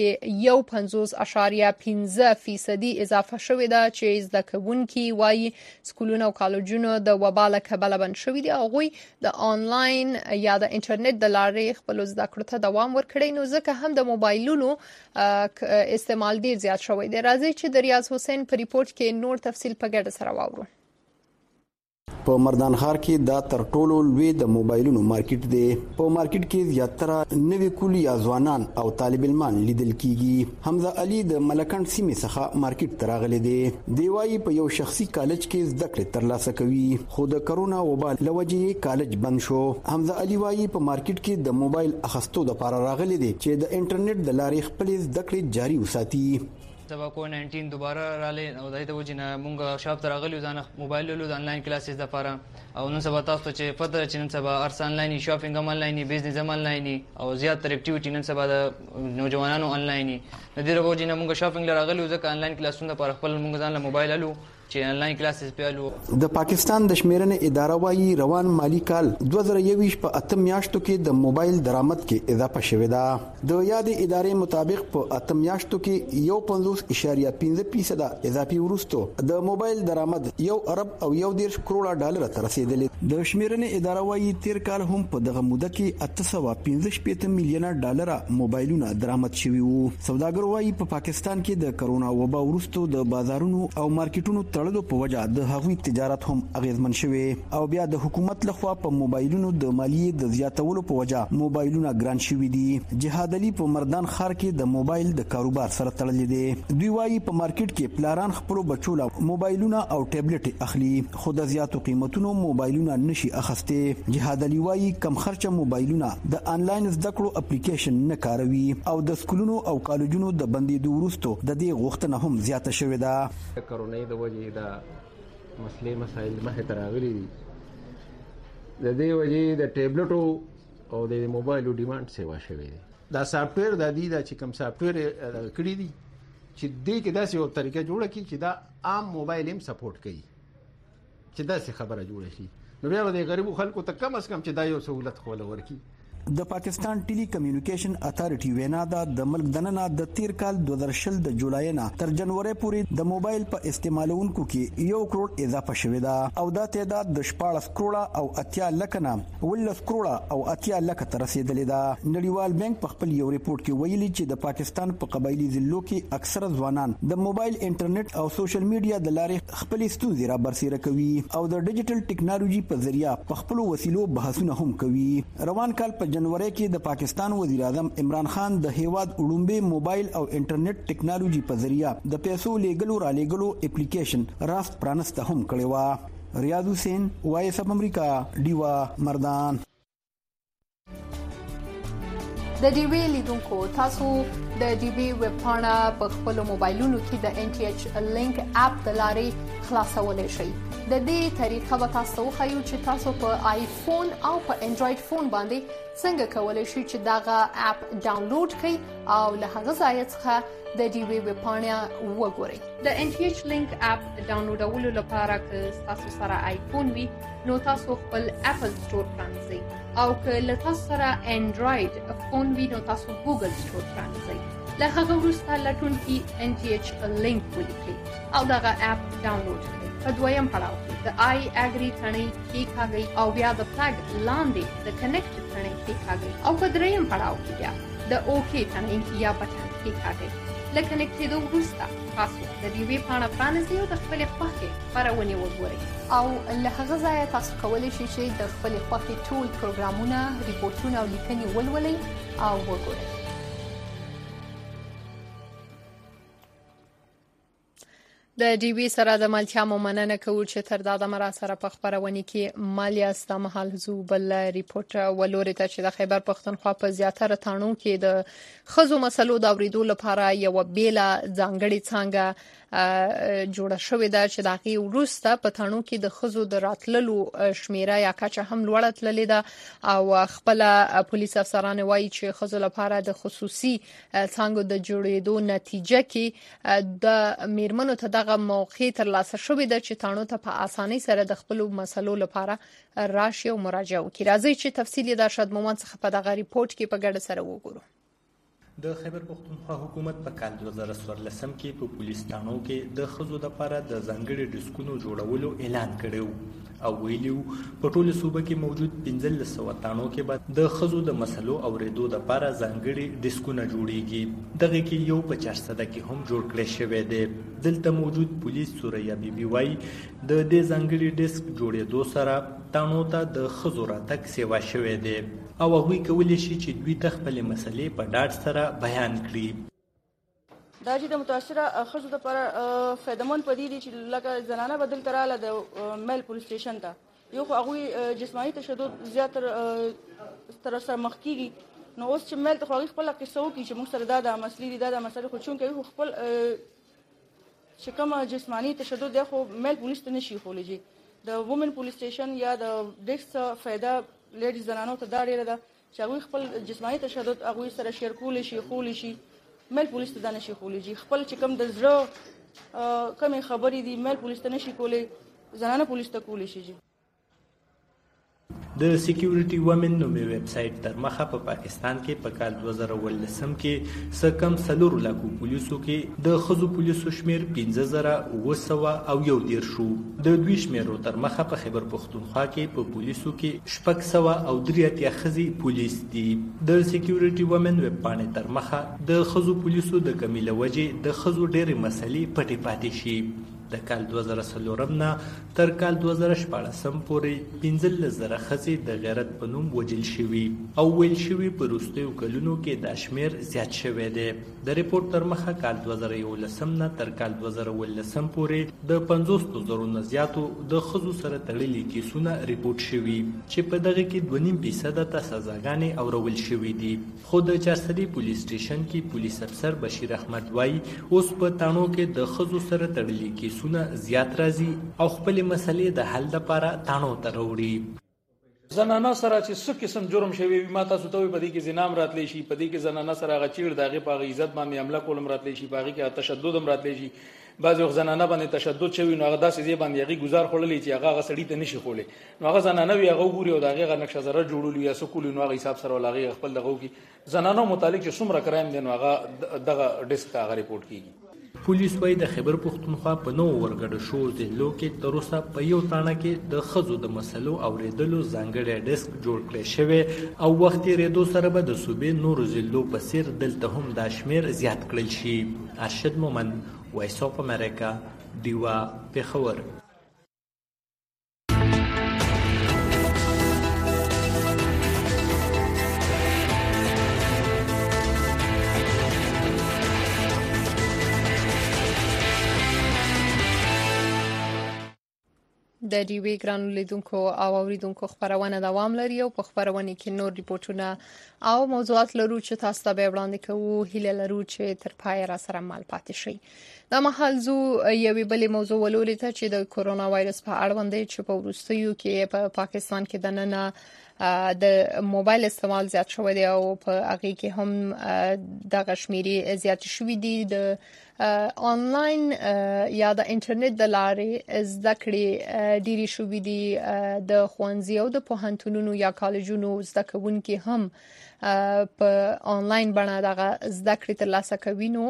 کې 1.15% اضافه شوی ده چې زده کوونکي وايي سکولونه او کالجونه د وبا له بلبن شوی دی او غوي د آنلاین یا د انټرنیټ د لارې خپل زده کړو ته دوام ورکړي نو ځکه هم د موبایلونو استعمال ډیر زیات شوی دی راځي چې د ریاض حسین په ریپورت کې نور تفصیل په ګډه سره واورو په مردان ښار کې دا تر ټولو لوی د موبایلونو مارکیټ دی په مارکیټ کې زیاتره نوې کولي یا ځوانان او طالب علمان لیدل کیږي حمزه علي د ملکند سیمې څخه مارکیټ ته راغلی دی دی وايي په یو شخصي کالج کې زده کړې ترلاسه کوي خو د کرونا وبا لوجې کالج بند شو حمزه علي وايي په مارکیټ کې د موبایل اخستو لپاره راغلی دی چې د انټرنیټ د لارې خپل زده کړې جاري وساتي سبا کووډ-19 دوباره رااله او دایته وجنه مونږ شاپ ته راغلو ځان موبایل له انلاین کلاسز لپاره او نن سبا تاسو چې پته چې نن سبا ارس انلاین شاپینګ هم انلاین بزنس هم انلاین او زیات تر اکټیویټی نن سبا د نوجوانانو انلاین د دې وجنه مونږ شاپینګ لراغلو ځکه انلاین کلاسونه لپاره خپل مونږ ځان له موبایل الو چې انلاین کلاسز پیالو د پاکستان د شمیرنې اداره وايي روان مالی کال 2021 په 8 میاشتو کې د موبایل درآمد کې اضافه شوې ده د یاد ادارې مطابق په 8 میاشتو کې 1.5% اضافي ورستو د موبایل درآمد 1 ارب او 1.1 کروڑ ډالر ته رسیدلې د شمیرنې اداره وايي تیر کال هم په دغه موده کې 815 میلیونه ډالر موبایلونه درآمد شوي وو سوداګر وايي په پاکستان کې د کرونا وبا ورستو د بازارونو او مارکیټونو تړلو په وجه د هغوی تجارت هم اغیزمن شوی او بیا د حکومت لخوا په موبایلونو د مالیې د زیاتولو په وجه موبایلونه ګران شوي دي جهاد علي په مردان ښار کې د موبایل د کاروبار سره تړلې دي دوی وايي په مارکیټ کې پلاران خپل بچو له موبایلونه او ټابلیټ اخلي خو د زیاتو قیمتونو موبایلونه نشي اخسته جهاد علي وايي کم خرچه موبایلونه د انلاین زده کړو اپلیکیشن نه کاروي او د سکولونو او کالجونو د بندیدو وروسته د دې غوښتنه هم زیاته شوې ده کرونا د وجې دا مسلې مسایل مخه تراغلي دي د دې وجې د ټابلیټو او د موبایلو ډیماند سیوا شوی دی دا سافټویر د دې د چې کوم سافټویر کړی دي چې دې کې داسې یو طریقه جوړه کړي چې دا عام موبایل هم سپورټ کوي چې داسې خبره جوړه شي نو بیا د غریبو خلکو ته کم از کم چې دا یو سہولت خو ورکړي د پاکستان ټیلی کمیونیکیشن اتارټي وینا د ملک دننه د تیر کال 2020 د جولای نه تر جنوري پورې د موبایل په استعمالونکو کې 1 کروڑ اضافه شوې ده او دا تعداد د 14 کروڑ او 80 لک نه 10 کروڑ او 80 لک ته رسیدلې ده نړیوال بانک په خپل یو ریپورت کې ویلي چې د پاکستان په قبایلی ضلعو کې اکثره ځوانان د موبایل انټرنیټ او سوشل میډیا د لارې خپل ستونزې را برسېره کوي او د ډیجیټل ټیکنالوژي په ذریعہ په خپل وسیلو بحثونه هم کوي روان کال په جنوري کې د پاکستان وزیر اعظم عمران خان د هیواد وړومبه موبایل او انټرنیټ ټیکنالوژي په ذریعہ د پیسو لیګلو را لیګلو اپلیکیشن راست پرانسته هم کړی و ریاض حسین وایس اف امریکا دیوا مردان د ډي وی لیدونکو تاسو د ډي وی ویب پاڼه په خپل موبایلونو کې د ان ټي ایچ لینک اپ د لارې خلاصولای شئ د دې طریقه به تاسو خو چې تاسو په آیفون او په انډراید فون باندې څنګه کولای شئ چې داغه اپ ډاونلوډ کړئ او له هغه ځای څخه د ډي وی ویب پاڼه وګورئ د ان ټي ایچ لینک اپ ډاونلوډولو لپاره که تاسو سره آیفون وي نو تاسو خپل اپل سٹور پرانځئ او که له تاسو سره انډراید فون وي نو تاسو ګوګل سٹور پرانځئ له هغه وروسته لټون کې ان ټي ایچ لینک ولیکئ او دغه اپ ډاونلوډ کړئ په دویم پړاو کې د آی اګری تڼۍ کېکاږئ او بیا د پلګ لاندې د کنیکټ تڼۍ کېکاږئ او په دریم پړاو کې بیا د اوکې تڼۍ یا بټن کېکاږئ لکه نکتېدو وروسته تاسو د دې پاڼه پرانیزئ او د خپلې خوښې خپرونې وګورئ او له هغه ځایه تاسو کولی شئ چې د خپلې خوښې ټول پروګرامونه ریپورټونه او لیکنې ولولئ او وګورئ. د ډي وی سره د ملتیا مننه کوو چې تر دا د مرا سره په خبرونه کې مالیا ست محل زو بل ریپورت ولوري ته چې د خیبر پختونخوا په زیاتره تانو کې د خزو مسلو د اوریدو لپاره یو بیل ځانګړي څنګه جوړه شوې ده چې د غي وروسته په تانو کې د خزو د راتللو شمیره یا کچه هم لوړه تللې ده او خپل پولیس افسران وایي چې خزو لپاره د خصوصي څنګه د جوړېدو نتیجه کې د میرمنو ته دغه موقع تر لاسه شوې ده چې تانو ته په اسانۍ سره د خپل مسلو لپاره راشي او مراجعه وکړي. راځي چې تفصیلی د ارشد مومن څخه په دغه ریپورت کې په ګډه سره وګورو. د خیبر پختونخوا حکومت په کال 2014 کې په پولیس تانو کې د خزو لپاره د ځانګړي ډیسکونو جوړولو اعلان کړو او ویلو په ټوله صوبه کې موجود 1500 تانو کې به د خزو د مسلو اوریدو لپاره ځانګړي ډیسکونه جوړیږي. دغه کې یو 50% کې هم جوړ کړی شوی دی. دلته موجود پولیس سوریا بیبي وای د دې ځانګړي ډیسک جوړېدو سره تانو ته د خزو راتګ سیوا شوی دی او هغوی کولی شي چې دوی د خپلې مسلې په ډاډ سره بیان کړي. دا چې د متاثره خزو لپاره فایدمن پدې دي چې لکه زنانه بدل تراله د میل پولیس سټیشن ته یو خو هغوی جسماني تشدد زیات تر سره مخ کیږي نو اوس چې میل ته خو خپل قصه وکړي چې موږ سره دا د مسلې دي دا د مسلې خو چون کوي خپل چې کوم جسماني تشدد دی خو میل پولیس ته نشي خولېږي. د وومن پولیس سټیشن یا د ډیکس فایده لیډیز زنانو ته دا ډیره ده چې هغوی خپل جسماني تشدد هغوی سره شیر کولی شي خولی شي میل پولیس ته دا نشي خولیږي. خپل چې کوم د زړه کمې خبرې دي میل پولیس ته نشي کولی زنانه پولیس ته کولی شي. د سکیورټي وومن نومي ویب سټ تر مخه په پاکستان کې په کال 2018 کې سکم 4 لکو پولیسو کې د خزو پولیسو شمیر 15900 او یو دیر شو. د دوی شمیرو تر مخه په خیبر پختونخوا کې په پولیسو کې 600 او 3 خزي پولیس دي. د سکیورټي وومن ویب باندې تر مخه د خزو پولیسو د کمیله وجې د خزو ډېرې مسلې پټې پاتې شي. د کال 2014 نه تر کال 2014 پورې 15000 خزي د غیرت په نوم وجل شوي او ویل شوي په وروستیو کلونو کې د شمیر زیات شوی دی. د ریپورت تر مخه کال 2011 نه تر کال 2018 پورې د 500,000 نه زیاتو د خزو سره تړلي کیسونه ریپورت شوي چې په دغه کې 2.5% ته سزاګانې اورول شوې دي. خو د چارسدي پولیس سټیشن کې پولیس افسر بشیر احمد وای اوس په تانو کې د خزو سره تړلي کیسونه زیات راځي او خپل مسلې د حل لپاره تانو ته وروړي. زنانه سره چې څه قسم جرم شوی وي ما تاسو ته وي په دې کې زنام راتلی شي په دې کې زنانه سره غچیر دغه په عزت باندې حمله کولم راتلی شي په کې تشدد هم راتلی شي. بعض وخت زنانه باندې تشدد شوی نو هغه داسې ځای باندې هغه گزار خړلې چې هغه سړی ته نشي خولې نو هغه زنانه وي هغه ګوري او دغه نقشه زره جوړول یا سکول نو هغه حساب سره ولغه خپل دغه کې زنانو متعلق چې څومره کرایم دي نو هغه دغه ډیسک هغه ریپورت کیږي. پولیس وايي د خیبر پختونخوا په نو ورګډ شو ضلعو کې تر اوسه په یو تانه کې د خزو د مسلو اوریدلو ځانګړی ډیسک جوړ کړی شوی او وخت ریدو سره به د صوبې نور ضلعو په څیر دلته هم د شمیر زیات کړل شي. ارشد مومن وایس اف امریکا دیوا پېښور. د ډیوی ګرانو لیدونکو او اوریدونکو خبرونه دوام لري او په خبرونه کې نور ریپورتونه او موضوعات لرو چې تاسو ته به وړاندې کوو. هیله لرو چې تر پای را سره مل پاتې شئ. د محل زو یوې بلې موضوع ولولې ته چې د کورونا وایرس په اړوند چې په وروستیو کې په پاکستان کې د نن د موبایل استعمال زیات شوی دی او په هغه کې هم د غشمیري زیات شوی دی. د آنلاین یا د انټرنیټ د لارې زده کړې ډېری شوې دي. د ښوونځي او د پوهنتونونو یا کالجونو زده کوونکي هم په آنلاین بڼه دغه زده کړې ترلاسه کوي. نو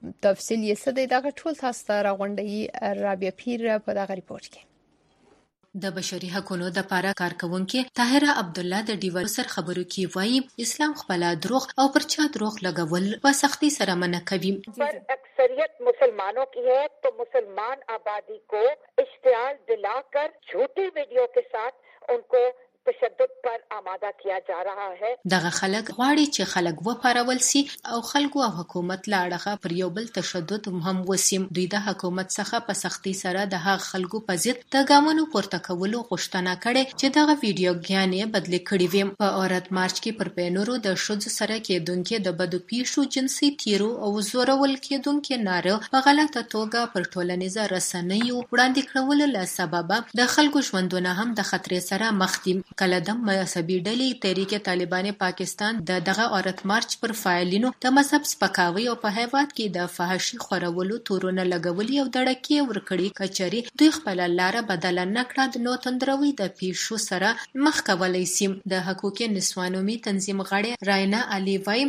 تفصیل یې څه دی دغه ټول تاسو ته راغونډوي رابعه پیر په دغه ریپورت کې. د بشري حقوقو د لپاره کارکونکو طاهره عبد الله د ډیو سر خبرو کې وایي اسلام خپل دروغ او پرچا دروغ لګول په سختي سره منع کوي. पर अक्सरियत मुसलमानों की है तो मुसलमान आबादी को इश्तियाल दिलाकर झूठी वीडियो के साथ उनको तशद्दुद पर आमादा किया जा रहा है. دغه خلک غواړي چې خلک وپارول سي او خلکو او حکومت لاړه پر یو بل تشدد هم وسیم. دوی د حکومت څخه په سختي سره د هغه خلکو په ضد د ګامونو پورته کولو غوښتنه کړې چې دغه ویډیو غیانې بدل کړي وي. په اورات مارچ کې پر پینورو د شوز سره کېدونکو د بدو پیښو جنسي تیرو او زورول کېدونکو ناره په غلطه توګه پر ټولنیزه رسنیو وړاندې کړولو له سببه د خلکو ژوندونه هم د خطر سره مخ دي. کله د مذهبي ډلې تحریک طالبان پاکستان دغه اورات مارچ پر فعالینو د مذهب سپکاوي او په هیواد کې د فحاشي خورولو تورونه لګولي او دړکې ورکړي کچري دوی خپل لار بدل نه کړه د نو تندروي د پیښو سره مخ کولای سي. د حقوقي نسوانومي تنظیم غړي راینا علي وايي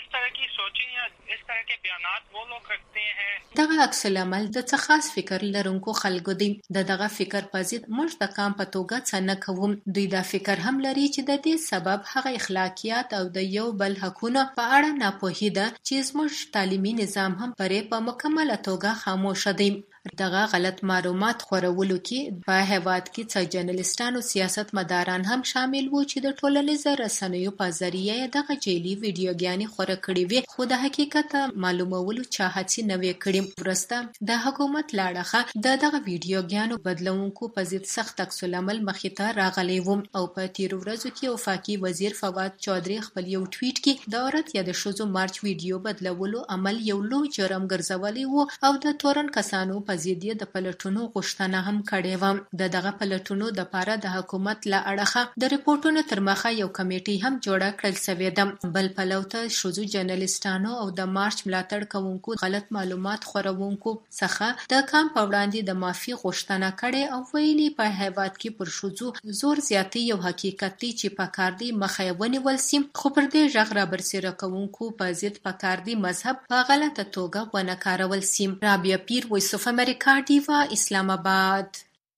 دغه عکس العمل د څه خاص فکر لرونکو خلکو دی. دغه فکر په ضد موږ د کام په توګه څه نه کوو. دوی دا فکر هم لري چې د دې سبب هغه اخلاقیات او د یو بل حقوقو په اړه ناپوهي ده چې زموږ تعلیمي نظام هم پرې په مکمله توګه خاموش دی. دغه غلط معلومات خورولو کې په هیواد کې څه جرنالستان او سیاست مداران هم شامل وو چې د ټولنیزو رسنیو په ذریعه دغه جعلي ویډیوګانې خور کړې وي خو د حقیقت معلومولو چاهت نه وی کړی. ورسته د حکومت لاړه دغه ویډیوګانو بدلونکو په ضد سخت عکس العمل مخې ته راغلی و او په تیر ورځو کې وفاقي وزیر فواد چودري خپل یو ټویټ کې د عورت یا د شوزو مارچ ویډیو بدلولو عمل یو لوی جرم ګرځولی وو او د تورن کسانو په ضد د پلټونو غوښتنه هم کړې و. دغه پلټونو د لپاره د حکومت له اړخه د ریپورتونو تر مخه یو کمیټي هم جوړه کړل شوې ده. بل پلو ته شوزو جرنالستانو او د مارچ ملاتړ کوونکو غلط معلومات خورونکو څخه د کام په وړاندې د معافي غوښتنه کړې او ویلي په هیواد کې پر شوزو زور زیاتی یو حقیقت دی چې په کار دی مخه ونیول سي خو پر دې ژغ را برسېره کوونکو په ضد په کار دی مذهب په غلطه توګه ونه کارول سي. رابعه پیر وایس اف امریکا دیوا اسلام آباد.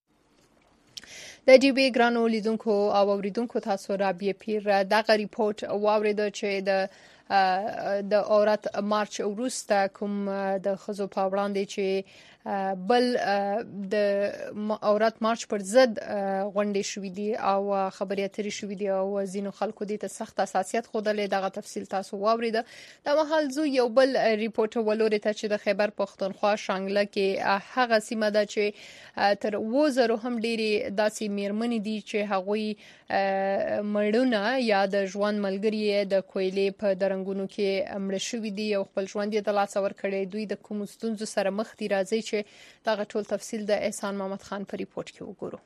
د ډي بي ګرانو لیدونکو او اوریدونکو تاسو رابعه پیر دغه ریپورت واورید چې د اورات مارچ وروسته کوم د خزو په وړاندې چې بل د اورات مارچ پر ضد غونډې شوې دي او خبرې اترې شوې دي او ځینو خلکو دې ته سخت حساسیت خوده دغه تفصیل تاسو واورید. د مهال زو یو بل ریپورت ولوري ته چې د خیبر پختونخوا شانګله کې هغه سیمه ده چې تر 2000 هم ډيري داسې میرمنې دي چې هغوی مړونه یا د ژوند ملګری د کویلې په درنګونو کې مړ شوې دي او خپل ژوند یې د لاس ور کړی. دوی د کوم ستونزو سره مخ دي راځي چې دغه ټول تفصیل د احسان محمد خان په ریپورت کې وګورو.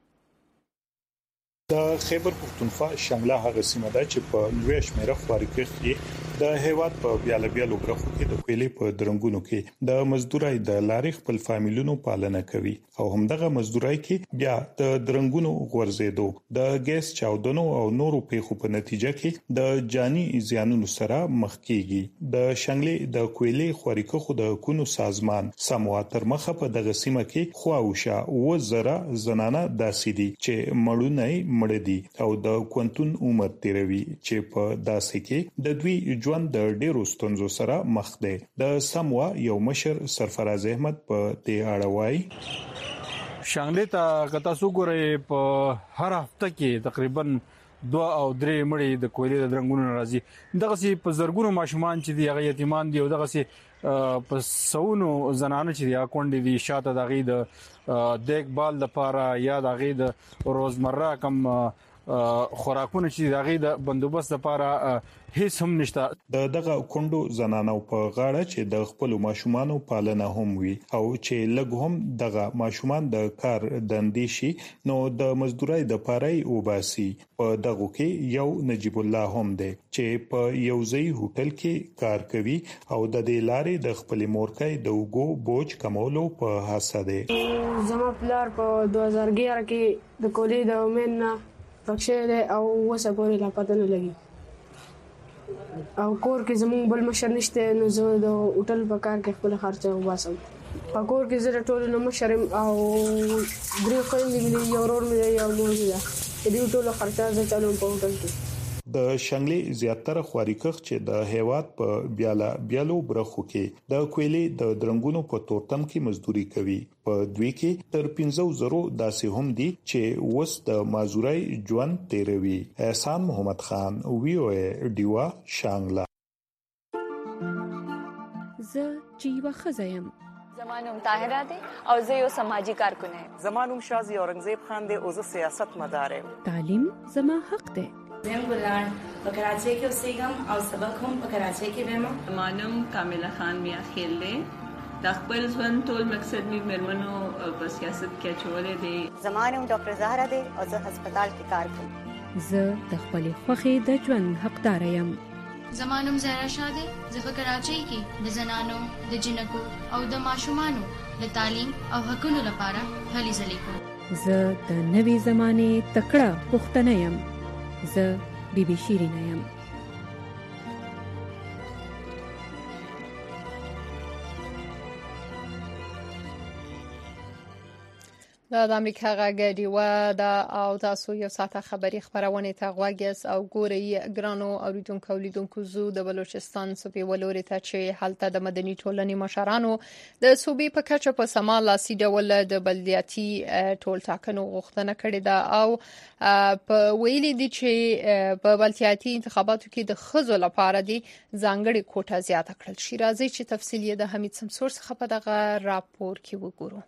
د خیبر پختونخوا شانګله هغه سیمه ده چې په لوی شمیره خوارکښ کې د هیواد په بیالو برخو کې د کویلې په درنګونو کې د مزدورای د لارې خپل فامیلونو پالنه کوي او همدغه مزدورای کې بیا د درنګونو غورځېدو د ګیس چاودنو او نورو پیښو په نتیجه کې د جاني زیانونو سره مخ کیږي. د شانګلې د کویلې خوارکښ د کونو سازمان سموا تر مخه په دغه سیمه کې خواوشه وزره زنانه داسې دي چې مړونه مړ دي او د کوانتون عمر تیروي چې په داسې کې د دوی ژوند د ډیرو ستونزو سره مخ دی. د سموا یو مشر سرفراز احمد په دې اړه وایي شانګلې ته کتا سو ګورې په هر هفته کې تقریبا 2 او 3 مړي د کویلې د درنګونو راځي. دغه سي په زرګونو ماشومان چې دی هغه یتیمان دي او دغه سي په سونو زنانه چې دی اکونډې دي شاته دغه د دیکبال لپاره یا دغه د روزمره کم خوراکونه چې دغه د بندوبست لپاره هیڅ هم نشته. دغه کندو زنانو په غاړه چې د خپل ماشومانو پالنه هم وي او چې لګ هم دغه ماشومان د کار دندې شي نو د مزدورای د پاره وباسي. په دغه کې یو نجیب الله هم دی چې په یو ځای هوټل کې کار کوي او د دې لارې د خپل مورکۍ د وګو بوج کمولو په هڅه دی. زما پلار په 2011 کې د کولې د ومنه پښه او وسه پورې لا پاتنه لګي او کور کې زموږ بل مشر نشته نو زه د هوټل په کار کې خپل خرچه وباسم. پکور کې زه ټول نو مشرم او درې خويندې مې یو ورور مې یو مور مې دې ټول خرچه زه چالو په هوټل کې د شنګلې زیاتره خواريکخ چې د هیواد په بیالو برخو کې د کویلې د درنګونو په تورتم کې مزدوري کوي په دوی کې تر 15,000 داسې هم دي چې وس د مازورای ژوند تیروي. احسان محمد خان ویو ډیوا شانګلا. زه جیوا خزایم. زمانوم طاهره ده او زه یو سماجی کارکون یم. زمانوم شازی اورنګزیب خان ده او زه سیاست مدار یم. تعلیم زما حق ده. زم ګلان په کراچۍ کې اوسېږم او سبق هم په کراچۍ کې وایم. زمانوم کامله خان میا خیل ده. د خپل ژوند ټول مقصد می مرمنو په سیاست کې چولې دي. زمانوم ډاکټر زهرا ده او زه هسپتال کې کار کوم. زه د خپل خوخي د ژوند حقدار یم. زمانوم زهرا شاده زه په کراچۍ کې د زنانو د جنکو او د ماشومانو د تعلیم او حقوقو لپاره هلې ځلې کوم. زه د نوې زمانه تکړه پښتنه یم. زه بیبي شیرینه یم. د امریکا غاګری و دا او تاسو یو ساعته خبری خبرونه ته غواګس او ګوري ګرانو اوریدونکو لیدونکو زو د بلوچستان صوبې ولوري ته چې حالت د مدني ټولنې مشرانو د صوبې په کچه په سمال لاسي ډول د بلدیاتي ټول ټاکنو غوښتنه کړې ده او په ویلي دي چې په بلدیاتي انتخاباتو کې د خزو لپاره دي ځانګړي کوټه زیاته کړل شي. راځي چې تفصیل یې د حمید سمسور څخه په دغه راپور کې وګورو.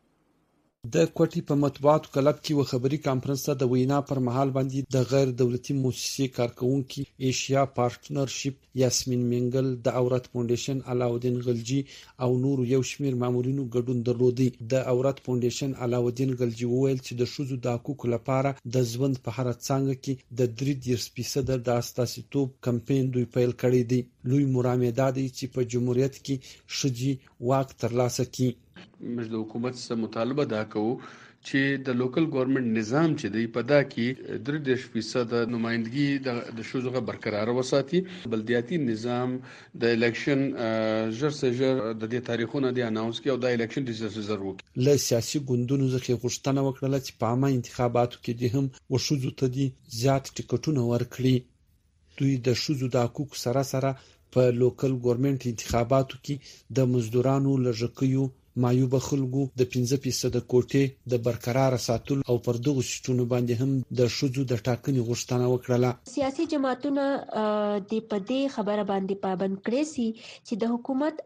د کوټي په مطبوعاتو کلب کې و خبري کانفرنس ته د وینا پر مهال باندې د غیر دولتي مؤسسې کارکونکو ایشیا پارټنرشپ یاسمین منګل د اورات فاونډیشن علاودین غلجی او نور یو شمیر مامورینو ګډون درلودي. د اورات فاونډیشن علاودین غلجی وویل چې د شوزو د حقوقو لپاره د ژوند په هر څنګه کې د 3% د اساسیتوب کمپاین دوی پیل کړی دی. لوی مرامه دی چې په جمهوریت کې شجي واک ترلاسه کړي. موږ د حکومت سره مطالبه دا کوو چې د لوکل ګورنمنت نظام چې دی په دا کې 3% د نمائندګي د شوزغه برقرار وساتي. بلدیاتي نظام د الیکشن ژر د دې تاریخونه دی اناونس کې او د الیکشن ډیزاستر ضروري له سیاسي ګوندونو څخه غوښتنه وکړه چې په عامه انتخاباتو کې د هم وشوزو ته دي زیات ټیکټونه ورکړي. دوی د شوزو د حقوق سره په لوکل ګورنمنت انتخاباتو کې د مزدورانو لږکیو مایوب خلکو د 15% کوټې د برقرار ساتلو او پر دغه شټونو باندې هم د شوزو د ټاکنې غوښتنه وکړه. سیاسي جماعتونه د پدې خبره باندې پابند کړي سي چې د حکومت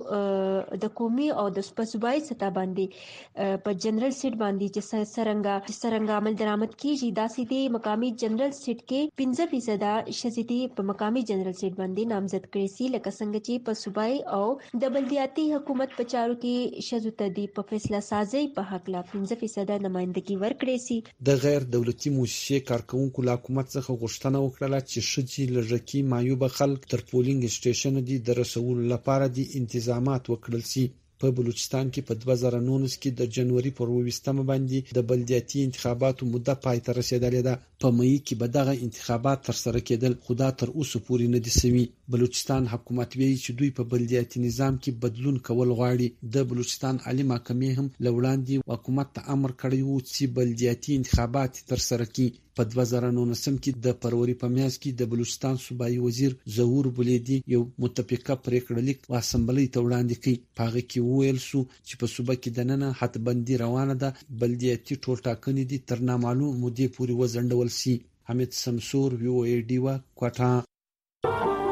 او د قومي او د صوبایي سطح باندې په جنرال سیټ باندې چې څنګه عمل درآمد کیږي دا سیدي مقامی جنرال سیټ کې 15% شذیدي په مقامی جنرال سیټ باندې نامزد کړي سي لکه څنګه چې په صوبایي او د بلدیاتي حکومت په چارو کې شذو تدی په فیصله سازي په حق لا 15% نمائندګي ورکړي سي. د غیر دولتي مؤسسې کارکونکو له حکومت څخه غوښتنه وکړه چې شجي لږکي مایوب خلک تر پولینګ سټیشن دي د رسول لپاره دي انتظامات وکړل سي. په بلوچستان کې په 2019 کې د جنوري پر 20 باندې د بلدیاتي انتخاباتو مدته پای ته رسیدلې ده. په مې کې به دغه انتخابات تر سره کېدل خدا تر اوسه پورې نه دي سوي. بلوچستان حکومت ویلي چې دوی په بلدیاتي نظام کې بدلون کول غواړي. د بلوچستان عالی محکمې هم لوړاندې حکومت ته امر کړی و چې بلدیاتي انتخابات تر سره کړي. په 2019 کې د فروری په میاشت کې د بلوچستان صوبایي وزیر ظهور بلیدي یو متفقه پریکړه لیک و اسمبلی ته وړاندې کړ. په هغه کې ویل شو چې په صوبه کې د نن حدبندي روانه ده. بلدیاتي ټول ټاکنې دي تر نامعلوم مودې پورې وځنډول شي. حمید سمسور ویو ای ډی وا کوټه.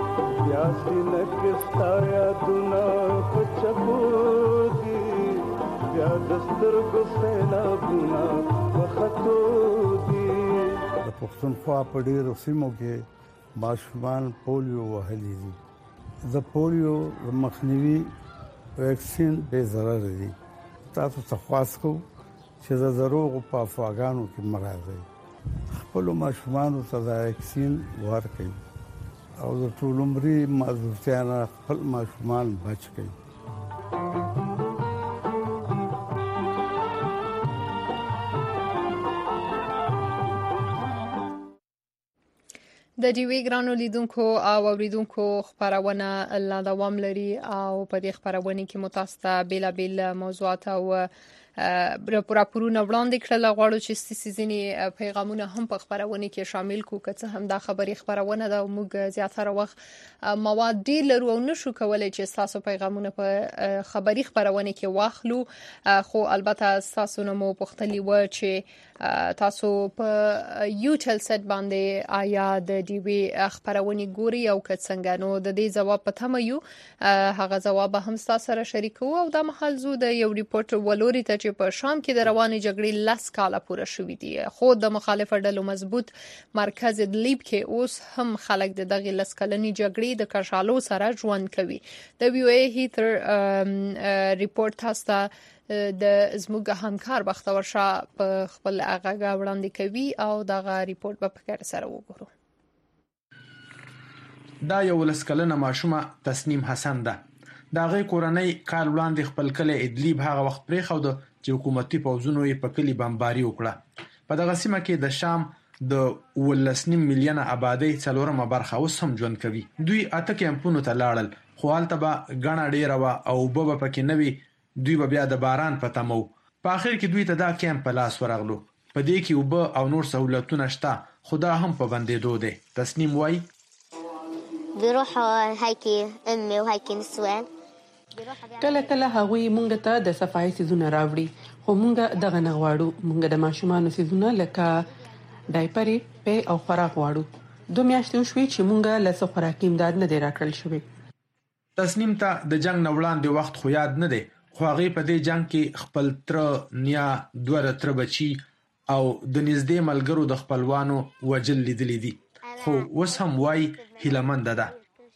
یاسین کستا یادونه پچپوږي بیا دستر ګسینا بنا وختو دي. د پښتونخوا په ډیرو سیمو کې ماشومان پولیو وهلي دي. د پولیو مخنیوي ویکسین به ضرر دي. تاسو ته خواست کوم چې د دروغ په افواګانو کې مرادي خپل ماشومان ته د ویکسین ورکړي او د ټول عمري معذورتیا خپل ماشومان بچ کړي. د ډیوی ګرانو لیدونکو او اوریدونکو خبرونه لا دوام لري او په دې خبرونه کې متاسطه بیلابل موضوعات او راپورونه وړاندې کړل غواړو چې سيزني پیغامونه هم په خبرونه کې شامل کو که هم دا خبري خبرونه د موږ زیاتره وخت مواد ډیر لرو او نشو کولای چې تاسو پیغامونه په خبري خبرونه کې واخلو خو البته تاسو نو مو پختلی و چې تاسو په یوټل سټ باندې آیا د ډي وی خبرونه ګوري او که څنګه نو د دې جواب په تمه یو هغه جواب هم تاسو سره شریکو او د محل زو د یو ریپورت ولوري ته چې په شام کې د رواني جګړې لاس کاله پوره شوې دي خو د مخالف ډلو مضبوط مرکز ادلیب کې اوس هم خلک د دغه لاس کلنی جګړې د کشالو سره ژوند کوي د وی او ای هیتر ریپورت تاسو د زموږ همکار بختور شاه په خپل هغه وړاندې کوي او دغه ریپورت په فکر سره وګورو. دا یو لسکلنه ماشومه تسنیم حسن ده. دا غي کورنۍ کال وړاندې خپل کله ادلیب هغه وخت پرې خو د حکومتي پوځونو په کلی بمباري وکړه. په دغه سیمه کې د شام د 19 میلیونه آبادی څلورمه برخه اوس هم ژوند کوي. دوی اته کمپونو ته لاړل خو هلته به غنا ډیره وا او به پکې نوي دوی به بیا د باران په تمو په اخر کې دوی ته دا کیمپ په لاس ورغلو په دې کې وب او نور سہولتونه شته خدا هم په بندېدو دي. تسنیم وای بيروح هيك امي وهيك نسوان کله کله هغوی مونږ ته د صفای سيزونه راوړي خو مونږ دغه نه غواړو مونږ د ماشومان سيزونه لکه ډایپرې په او خوراک غواړو 2 میاشتې شوې چې مونږ له خوراکي امداد نه دی راکړل شوی. تسنیم ته د جنگ نه وړاندې وخت خو یاد نه دی خو هغه په دې جنگ کې خپل تر نیا دوه تر بچي او د نږدې ملګرو د خپلوانو وجل لیدلې دي خو اوس هم وای هیلمند ده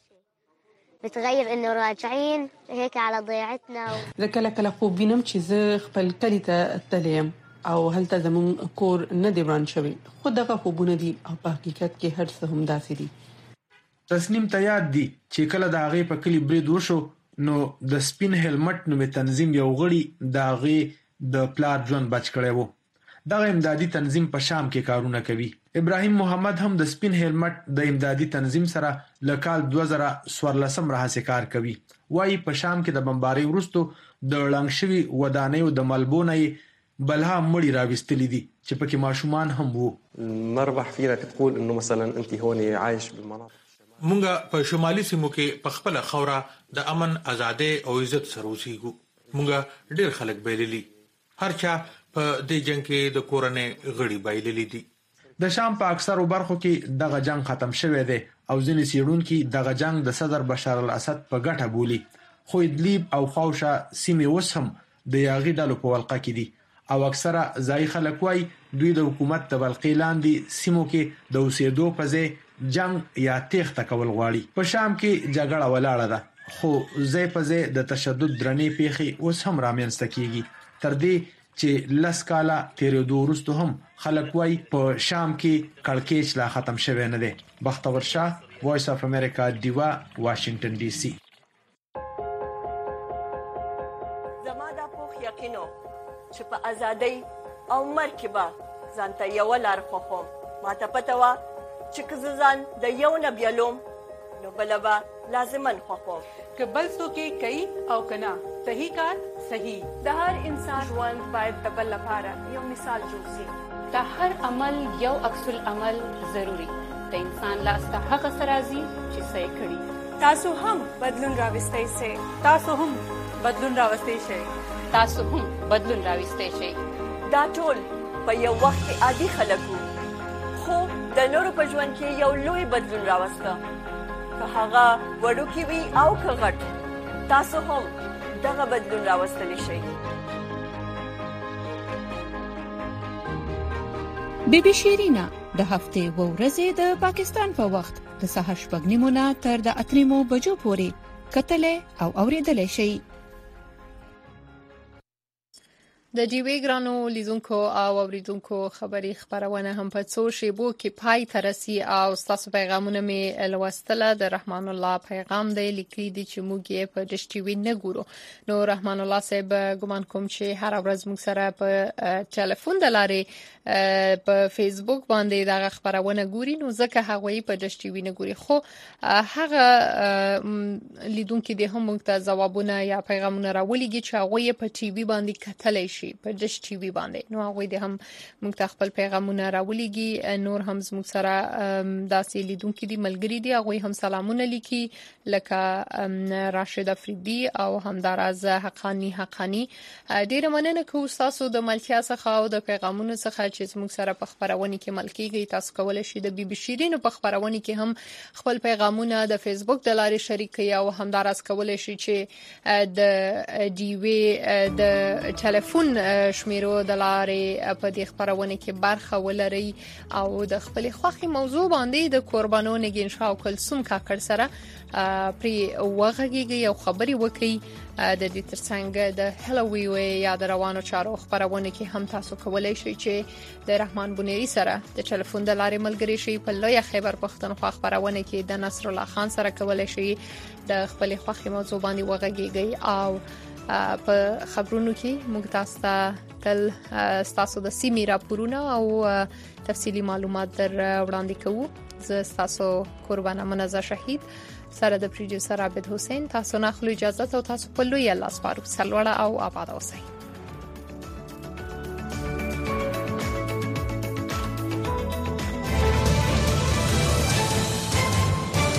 بتغير انه راجعين هيك على ضيعتنا زه کله کله خو وینم چې زه خپل کلی ته تلم او هلته زمون کور نه دی وران شوی خو دغه خوبونه دي او په حقیقت کې هر څه هم داسې دي. تسنیم ته یاد دي چې کله د هغه په کلی برید وشو نو د سپین هلمټ نو تنظیم یو غړي د هغه د پلار ژوند بچ کړي وو. دغه امدادي تنظیم په شام کې کارونه کوي. ابراهیم محمد هم د سپین هلمټ د امدادي تنظیم سره لکال 2014 راهسه کار کوي. وایي په شام کې د بمباري وروسته د لنګشوي ودانیو د ملبونې بلها مړی راوستلې دي چې پکې ماشومان هم وو. مربح فينك تقول انه مثلا انت هون عايش بالمناطق مونږ په شمالي سیمو کې په خپل خوره د امن ازادي او عزت سره اوسېږو. مونږ ډېر خلک بایللي هر چا په دې جنگ کې د کورنۍ غړي بایللي دي. د شام په اکثرو برخو کې دغه جنگ ختم شوی دی او ځینې سیړونکو دغه جنگ د صدر بشار الاسد په ګټه بولي خو ادلیب او خوشه سیمه اوس هم د یاغي ډلو په ولقه کې دي او اکثره ځای خلک وای دوی د حکومت د ولقې لاندې سیمو کې د اوسېدو په ځای جنگ یا تیښته کول غواړي. په شام کې جګړه ولاړه ده خو ځای په ځای د تشدد درنې پیخي اوس هم رامنځته کیږي تر دې چې لس کاله تیرېدو وروسته هم خلک وای په شام کې کړکېچ لا ختم شوی نه دی. بختور شاه وایس اف امریکا دیوا واشنگټن ډي سي. زما د پوخ یقینو چې په ازادۍ او مرکبه ځانته یو لار خوخم ما ته پته وا چې کززان د یو نه بیلوم نو بلبا لازمن خوخم که بل څوک کوي او کنا صحیح کار صحیح د هر انسان ژوند باید د بل لپاره یو مثال جوړ شي. د هر عمل یو عکس العمل ضروری د انسان لاس ته هغه سرازي چې صحیح کړي. تاسو هم بدلون راوستئ شئ. تاسو هم بدلون راوستئ شئ. تاسو هم بدلون راوستئ شئ. دا ټول په یو وخت کې عادي خلک وو خو د نورو په ژوند کې یو لوی بدلون راوسته که هغه وړوکی وي او که غټ تاسو هم دغه بدلون راوستلی شئ. بی بی شیرینا د هفته و ورځې د پاکستان په وخت د سهار 8:30 تر د 8:00 بجو پورې کتل او اوریدل شي. د ډیوی ګرانو لیدونکو او اوریدونکو خبري خبرونه هم په څو شیبو کې پای ته رسي او تاسو پیغامونه می لوستله. د رحمان الله پیغام دی لیکلي دي چې موږ یې په ډیش ټي وی نه ګورو. نو رحمان الله صاحب ګمان کوم چې هر ورځ موږ سره په ټلیفون د لارې په فیسبوک باندې دا خبرونه ګوري، نو ځکه هغه په ډیش ټي وی نه ګوري. خو هغه لیدونکو دي هم موږ ته جوابونه یا پیغامونه راولېږي چې هغه په ټي وی باندې کتلای په ډیش ټي وی باندې. نو هغه دې هم موږ ته خپل پیغامونه راولېږي. نور هم زموږ سره داسې لیدونکو دي ملګری دي، هغه هم سلامونه لیکي لکه راشد افریدي او همداراز حقانی. ډیره مننه کوم تاسو د ملتیا څخه او د پیغامونو څخه چې زموږ سره په خبرونه کې ملکیږي. تاسو کولای شئ د بي بي شيرین په خبرونه کې هم خپل پیغامونه د فیسبوک د لارې شریک کړئ او همداراز کولای شئ چې د ډي وی د ټلیفون شمیرو د لارې په دې خبرونه کې برخه ولري او د خپل خوخي موضوع باندې د قربانو نگین شاو کلثوم کاکړ سره پری وغږیږي او خبري وکړي. د دې ترڅنګ د هلووی یا د روانو چارو خبرونه کې هم تاسو کولای شئ چې د رحمان بونیری سره د ټلیفون د لارې ملګری شئ. په لوی خیبر پښتونخوا خبرونه کې د نصر الله خان سره کولای شئ د خپل خوخي موضوع باندې وغږیږي او په خبرونو کې موږ تاسو د سیمې راپورونه او تفصیلی معلومات در وړاندې کوو. زه تاسو قربانه منزه شهید سره د پروډوسر عابد حسین تاسو نه خلو اجازه او تاسو په لوی الله سپارو. سلوړه او آباد اوسئ.